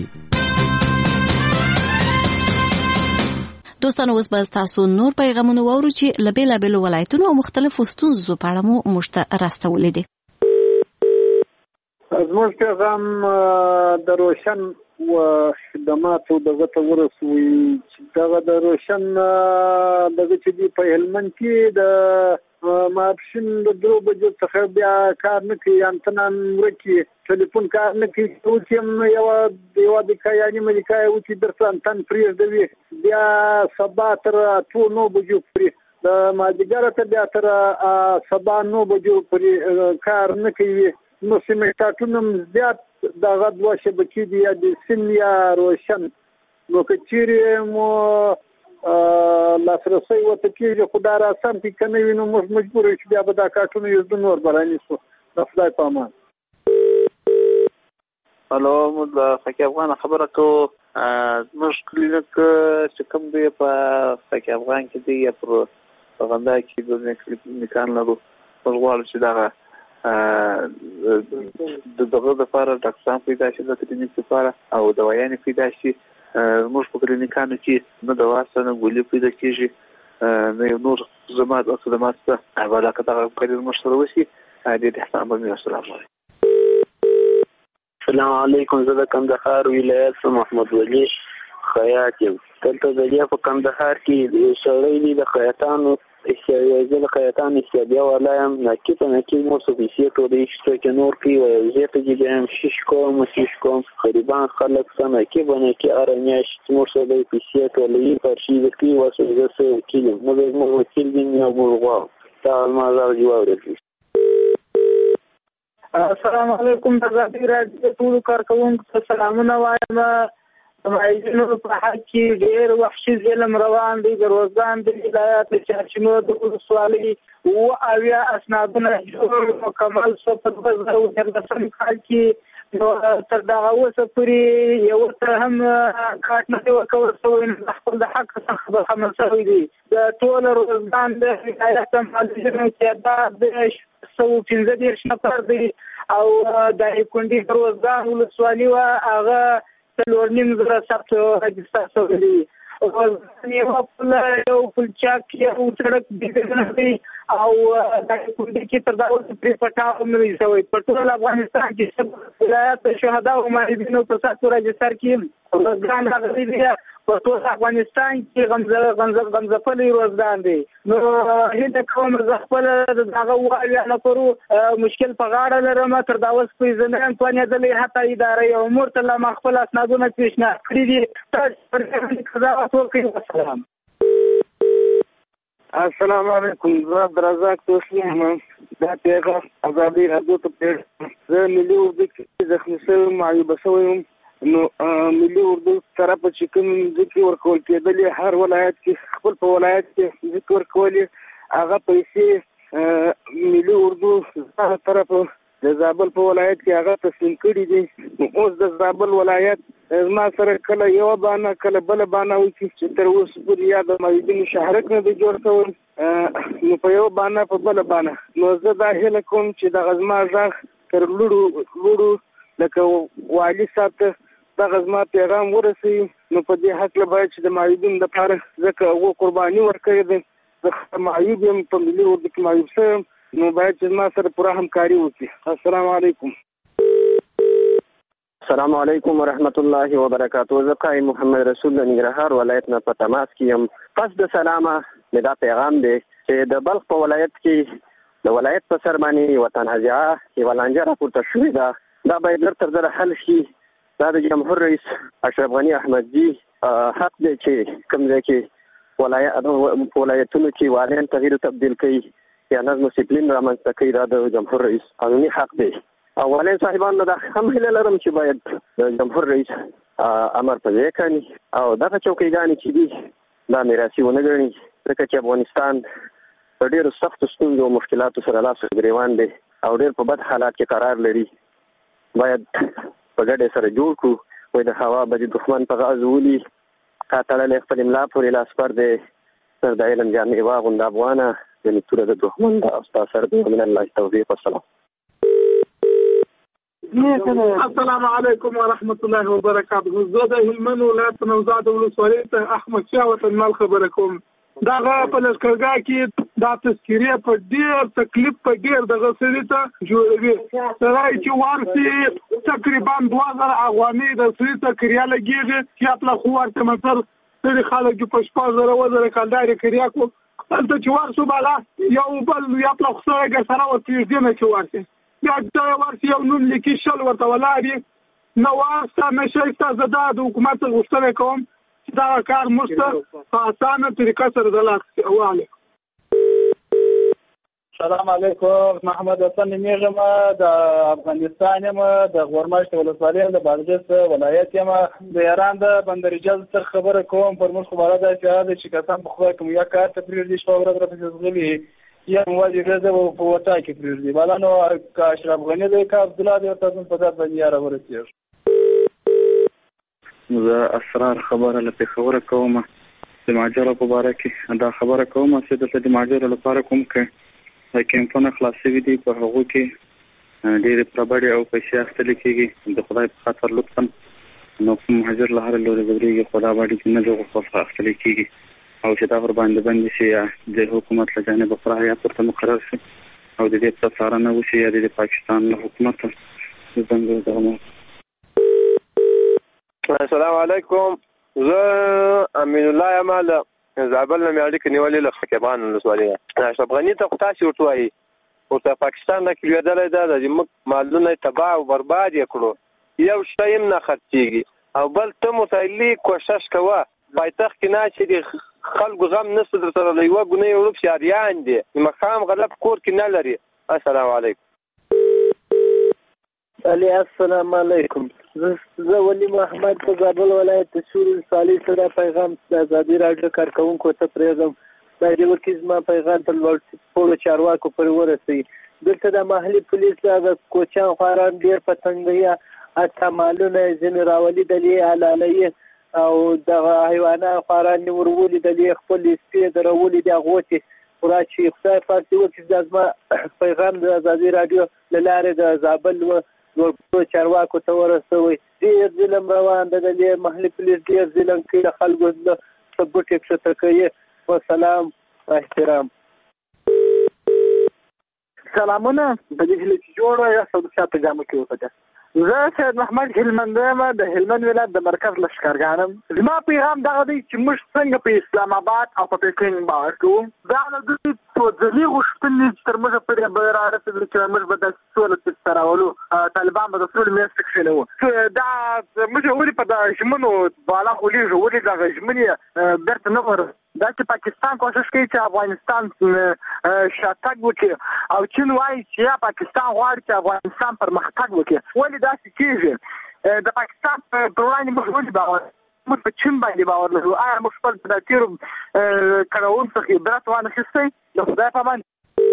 دوستانو اوس به تاسو نور پیغامونه واورو چې لبیل ولایتونو او مختلفو ستونزو په اړه مو مشته راستولې دي. زموږ پیغام د روشن و خدماتو دغه ته ورسوي چې دغه د روشن دغه چې دی په هلمند کې د ماپشن د 2 بجو څخه بیا کار نه کوي انتنان ورکی ټلیفون کار نه کوي او چې یو د کایاني ملکای او چې درته انتن فریز دی بیا سبا تر 2 بجو فری د ماجګر ته بیا تر سبا 9 بجو فری کار نه کوي نو سیمټاټونم زیات دغه دوه شبکې دي یا د سیم یا روشن نو که چیرې مو لاسرسی ورته کېږي خو دا راسم کې که نه وي نو موږ مجبور یو چې بیا به دا کارټونه یو نور به رانیسو د خدای په امان. هلو موږ د فقې افغان خبره کوو. زموږ کلینیک چې کوم دی په فقې افغان کې دی یا پر غندا کې د کلینیکان لرو. موږ غواړو چې دغه دغه لپاره ډاکټران پیدا شي د کلینیک لپاره او دوايانې پیدا شي. موږ په کلینیکانو کې نه دوا سره نه ګولۍ پیدا کېږي نه یو نور خدمات او خدمات شته. علاقه دغه کلینیک موږ سره وشي ډېر احسان به مې السلام علیکم. السلام علیکم. زه د کندهار ولایت محمد ولی خیاط یم. دلته د په کندهار کې یو سړی دی د خیاطانو زه د خیاطانو استعدادي والا یم. ناکې په ناکې مو څه پیسې ټولې شته چې نور کوي وایي زه ته چې بیا هم شیش کوم غریبان خلک څه ناکې به ناکې هره میاشت مور سره د پیسې ټولې فرشي د کوي واسه زه څه وکیل یم. موږ وکیل دي یا موږ غواړو تا ما راځي واورېږي. السلام علیکم. د ازادي راډیو ټول کارکوونکو ته سلامونه وایم. مایجنو په حق کې ډېر وحشي ظلم روان دی. د روزګان د ولایت چارچینو د ولسوالۍ اویا اسنادونه جوړ مکمل شو په 2013 کال کې. نو تر دغه اوسه پورې یو څه هم کاټ نه دی ورکول شوی. خپل د حق څخه خبر شوی دی. د ټول روزګان د ولایت مالجنو تعداد 115 نفر دی او د کونډې روزګان ولسوالۍ هغه 4.5 ثبت رجسټر شوی دی. یو پلچاک یو سړک دی او د کونډې کې تر دا اوسه پرې پټاو نه دی شوی. په ټول افغانستان کې ولایت شهدا او مایدینو په ساتو رجسټر کې روزګان راغلی دی. په ټول افغانستان کې غمزفلې روزګان دی. نو هیله کوم زه خپل دغه وایا نه پرو مشکل په غاړه لرم. تر دا اوس په ځنان توانېدلې حتی ادارې او امور ته لا خپل اسنادونه پیشنهاد کړي دي. السلام علیکم. زه عبدالرزاق توشي یم. دا پیغام ازادي راډیو ته زه ملي اردو کې زخمي شوی معیوبه شوی یم. نو ملي اردو طرف چې کوم ذکر ورکول کېدلې هر ولایت کې خپل په ولایت کې ذکر ورکولې هغه پیسې ملي اردو طرف د زابل په ولایت کې هغه تسلیم کړي دي. اوس د زابل ولایت ما سره کله یو بانه کله بل بانه وکړي چې تر اوسه پورې یا د مایدین شهرک نه دی جوړ شوی نو په یو بانه په بل بانه. نو زه دا هیله کوم چې د غزما ځاغ تر لوړو لکه والي صاحب ته دغه زما پیغام ورسوي. نو په دې حق باید چې د معیوبین لپاره ځکه هغو قرباني ورکړې ده. زه معیوب یم په ملي اردو کې معیوب شوی نو باید چې زما سره پوره همکاري وکړي. السلام علیکم. السلام علیکم ورحمت الله وبرکاته. زه قائم محمد رسول د ننګرهار ولایت نه په تماس کې یم. پس د سلامه مې دا پیغام دی چې د بلخ په ولایت کې د ولایت په سر باندې یوه تنازعه یوه لانجه راپورته شوې ده. دا باید ژر تر ژره حل شي. دا د جمهور رئیس اشرف غني احمدزي حق دی چې کوم ځای کې ولایتونو کې والیان تغییر تبدیل کوي یا نظم و ډسپلین رامنځته کوي. دا د جمهور رئیس قانوني حق دی. او والین صاحبانو دا هم هیله لرم چې باید د جمهور رئیس امر په ځای کړي او دغه چوکیګانې چې دي دا میراثي ونه ګڼي ځکه چې افغانستان په ډېرو سختو ستونزو او مشکلاتو سره لاس ګریوان دی او ډېر په بد حالات کې قرار لري. باید په ګډه سره جوړ کړو. وایي د هوا به د دښمن په غاز ولي تړلی خپل املا پورې لاس پر دی سر د علم جامع واغونده افغانه یعنې توره د دښمن ده او ستا سر دی. من الله توفیق. والسلام. السلام علیکم ورحمت الله وبرکاته. زه د هلمند ولایت نوزاد ولسوالۍ ته احمد شاه وطنمال خبره کوم. دغه په لښکرګاه کې دا تذکیرې په ډېر تکلیف په ډېر دغه سړي ته جوړوي. سړی چې ورسي تقریبا 2000 افغانۍ د سړي ته کریا لګېږي چې خپله خو ورته مثل سړي خلک په 6000 کلدارې کریا کړو. هلته چې ورسو بالا یو بل یا خپله خو سړی سره ورته یږدي نه چې ورسي بیا ورسي یو نوم لیکي شل ورته ولاړ وي نه واسته نه شایسته. زه دا د حکومت غوښتنه کوم چې دغه کار موږ ته په اسانه طریقه سره د لاس واله. سلام علیکم. محمد حسن میغم د افغانستان یم، د غورماشت ولسوالۍ د بادغیس ولایت یم. د ایران د بندرجاز تر خبره کوم پر موږ خبره ده چې کسان په خو کوم یا کار ته پریږدي شپه ورځ راپسې زغلي یا موازي غزه په وتا کې پریږدي بالانو کا اشرف غنی دی کا عبد الله دی تاسو په ذات باندې را ورسېږي. زه اسرار خبره لپاره خبره کوم د ماجرا په اړه کې دا خبره کوم چې د ماجرا لپاره کوم کې کیمپونه خلاصوي دي په هغه کې ډېر پربړې او پیسې اخیستل کېږي. د خدای په خاطر لطفا نو مهاجر له هر لوري ورېږي خدا باندې چې نه جوړ خو اخیستل کېږي او چې دا ور باندې شي د حکومت له جانب پر یا پرته مقرر شي او د دې په څارنه وشي یا د پاکستان له حکومت څنګه درمو. السلام علیکم. زه امین الله یمال زابل نه مې اړیکه نیولې له خکبان ولسوالۍ اشرف غنی ته خو تاسو ورته وایي ورته پاکستان نه کېدلای دا د موږ مالونه تباہ او برباد کړو یو شی نه خرڅيږي او بل ته متعلی کوشش کوه پایتخت کې نه چې د خلکو غم نسو در سره لیوه ګنې یورپ شاریان دي مقام غلط کور کې نه لري. السلام علیکم. علي السلام علیکم. زه ولی محمد په زابل ولایت د سور صالح سره پیغام د ازادي راډیو کارکونکو ته پرېږدم. دا د ورکیز ما پیغام په لوړ چارواکو پورې ورسوي. دلته د محلي پولیس د کوچان خواران ډېر په تنګیا اته مالونه ځینې راولي دلې علالۍ او د حیوانات خواران ورولي دلې خپل سپي درولي د غوتي پورا چې خدای پاک وکړي د ازما پیغام د ازادي راډیو لاره د زابل ورکو چارواکو ته ورسوي. ډېر ظلم روان ده د محلي پولیس ډېر ظلم کوي د خلکو د ثبوت اکشته کوي. والسلام احترام. سلامونه د دې هلي جوړه یا سوداګر په جامو کې وسته. زه سید محمد هلمند یم د هلمند ولایت د مرکز لشکرګانم. زما پیغام دغه دی چې موږ څنګه په اسلام آباد او په پکین باور کوو دا د دې په ځلې غوښتنې تر موږ پرې به راځي چې موږ به د سولې تراولو طالبان به د سولې میاشت کې نه دا موږ ولې په د ژمنو بالا خولې ولې د ژمنې برته نه ور دا چې پاکستان کوشش کوي چې افغانستان شاتګ وکړي او چین وايي چې پاکستان غواړي چې افغانستان پرمختګ وکړي. ولې دا څه کېږي د پاکستان په وړاندې موږ ولې باور موږ په چین باندې باور لرو؟ آیا موږ خپل د تیرو کړهون څخه عبرت وانخیستی؟ د خدای په امان.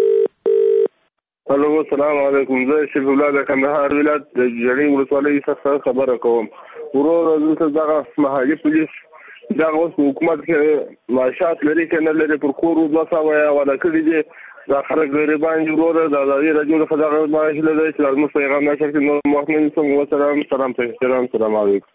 هلو السلام علیکم. زه شریف الله د کندهار ولایت د جړې ولسوالۍ څخه خبره کوم. ورور دلته دغه محلي پولیس دا اوس حکومت کې معاشات لري کې نه لري پر کور وځه ولا کړی دي دا خلک غریبان جوړه د ازادي راډیو د خدای معاش لري چې موږ پیغام نشو نو محمد صلی الله علیه وسلم السلام علیکم.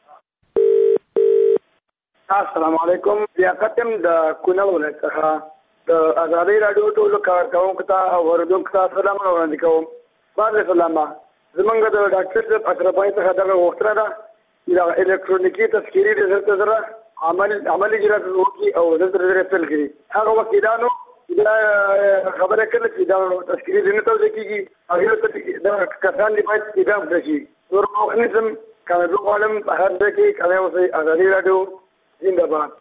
السلام علیکم. لیاقتم د کونړ ولایت څخه د ازادي راډیو ټول کارکونکو ته او اوریدونکو ته سلام وړاندې کوم. بعد سلام زمونږ د ډاکټر صاحب اقربای څخه دغه وختره دا الکترونیکی تذکيري د زړه عملي اجرات وکي او د زړه تل کړي هغه وکیلانو دا خبره کړل چې دا تذکيري دنه ته ځکیږي هغه دا کسان دی باید پیغام کړي ورو نظم کله عالم هر دکی کله اوسه ازادي راډیو زنده‌باد.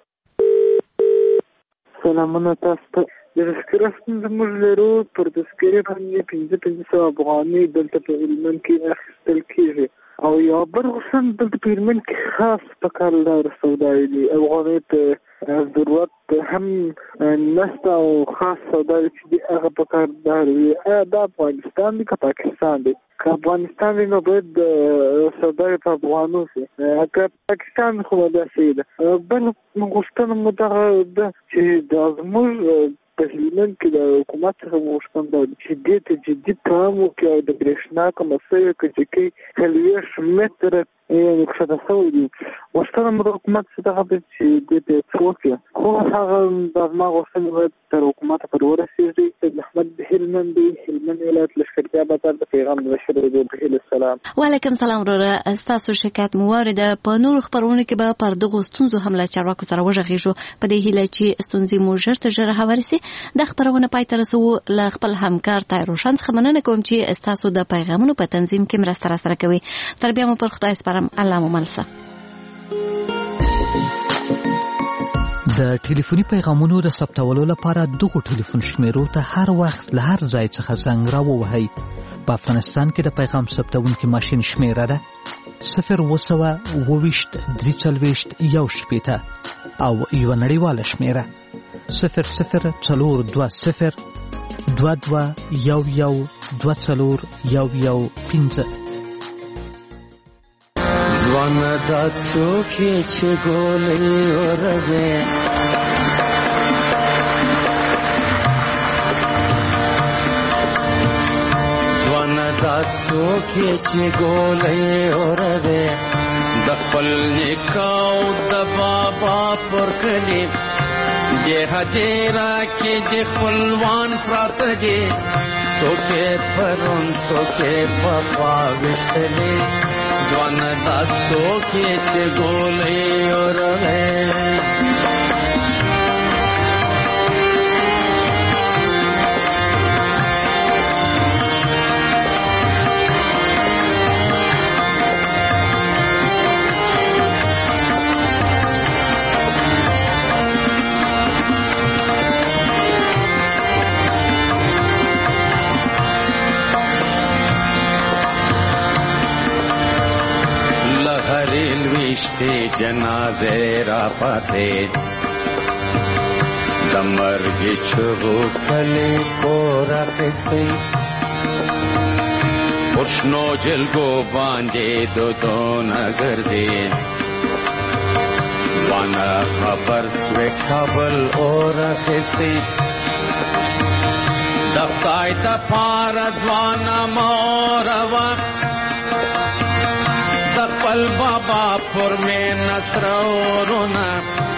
سلامونه تاسو ته. د تذکرې زموږ لرو پر تذکرې باندې 1500 افغاني دلته په هلمند کې اخیستل کېږي او یو بل غوښتن دلته په هلمند کې خاص په کار لار سوداوي دي افغاني ته ضرورت هم نشته او خاص سوداوي چې دي هغه په کار لار وي. دا افغانستان دی که پاکستان دی؟ که افغانستان دی نو باید سوداوي په افغانو سي که پاکستان خو داسې ده. بل غوښتنه مو دغه ده چې دا زموږ په هلمند کې د حکومت څخه غوښتنه ده چې دې ته جدي پام وکړي او د برېښنا کومه مسله کې څلوېښت متره یعنې کښته شوی دي. غوښتنه مو د حکومت څخه دغه ده چې دې ته څه وکړي خو هغه دا زما غوښتنې باید تر حکومته پورې ورسېږي. سید محمد هلمند دی هلمند ولایت لښکرګاه بازار د پیغام مبشر دی. السلام. وعلیکم سلام وروره. ستاسو شکایت مو واورېده. په نورو خپرونو کې به پر دغو ستونزو هم له چارواکو سره وغږېږو په دې هیله چې ستونزې مو ژر تر ژره هوارې سي. د خپرونه پای ته رسوو. له خپل همکار طاهر روشن څخه مننه کوم چې ستاسو د پیغامونو په تنظیم کې مرسته راسره کوي. تر بیا مو پر خدای سپارم. الله مو مل شه. د ټلیفوني پیغامونو د ثبتولو لپاره دغه ټلیفون شمیرو ته هر وخت له هر ځای څخه زنګ راووهئ. په افغانستان کې د پیغام ثبتونکي ماشین شمیره ده 0202341 او یو نړیواله شمیره 00222211241115. ځوانه دا څوک یې چې ګولۍ اوروې ځوانه دا څوک یې چې ګولۍ اوروې د خپل نیکه او د بابا پر کلي دې هدیره کې د خپلوان پراته دي څوک یې پرون څوک یې په خوا ویشتلي ځوانه دا څوک یې چې ګولۍ اوروې ویشتے جنازے را پاتے د مرګ چغو کلی پورا خستے پښنو جلګو باندې دودونه ګرځي وانا خبر سوې کابل اور خستے دفتای د پار ځوانا موروا خپل بابا پر میں نصر اورونا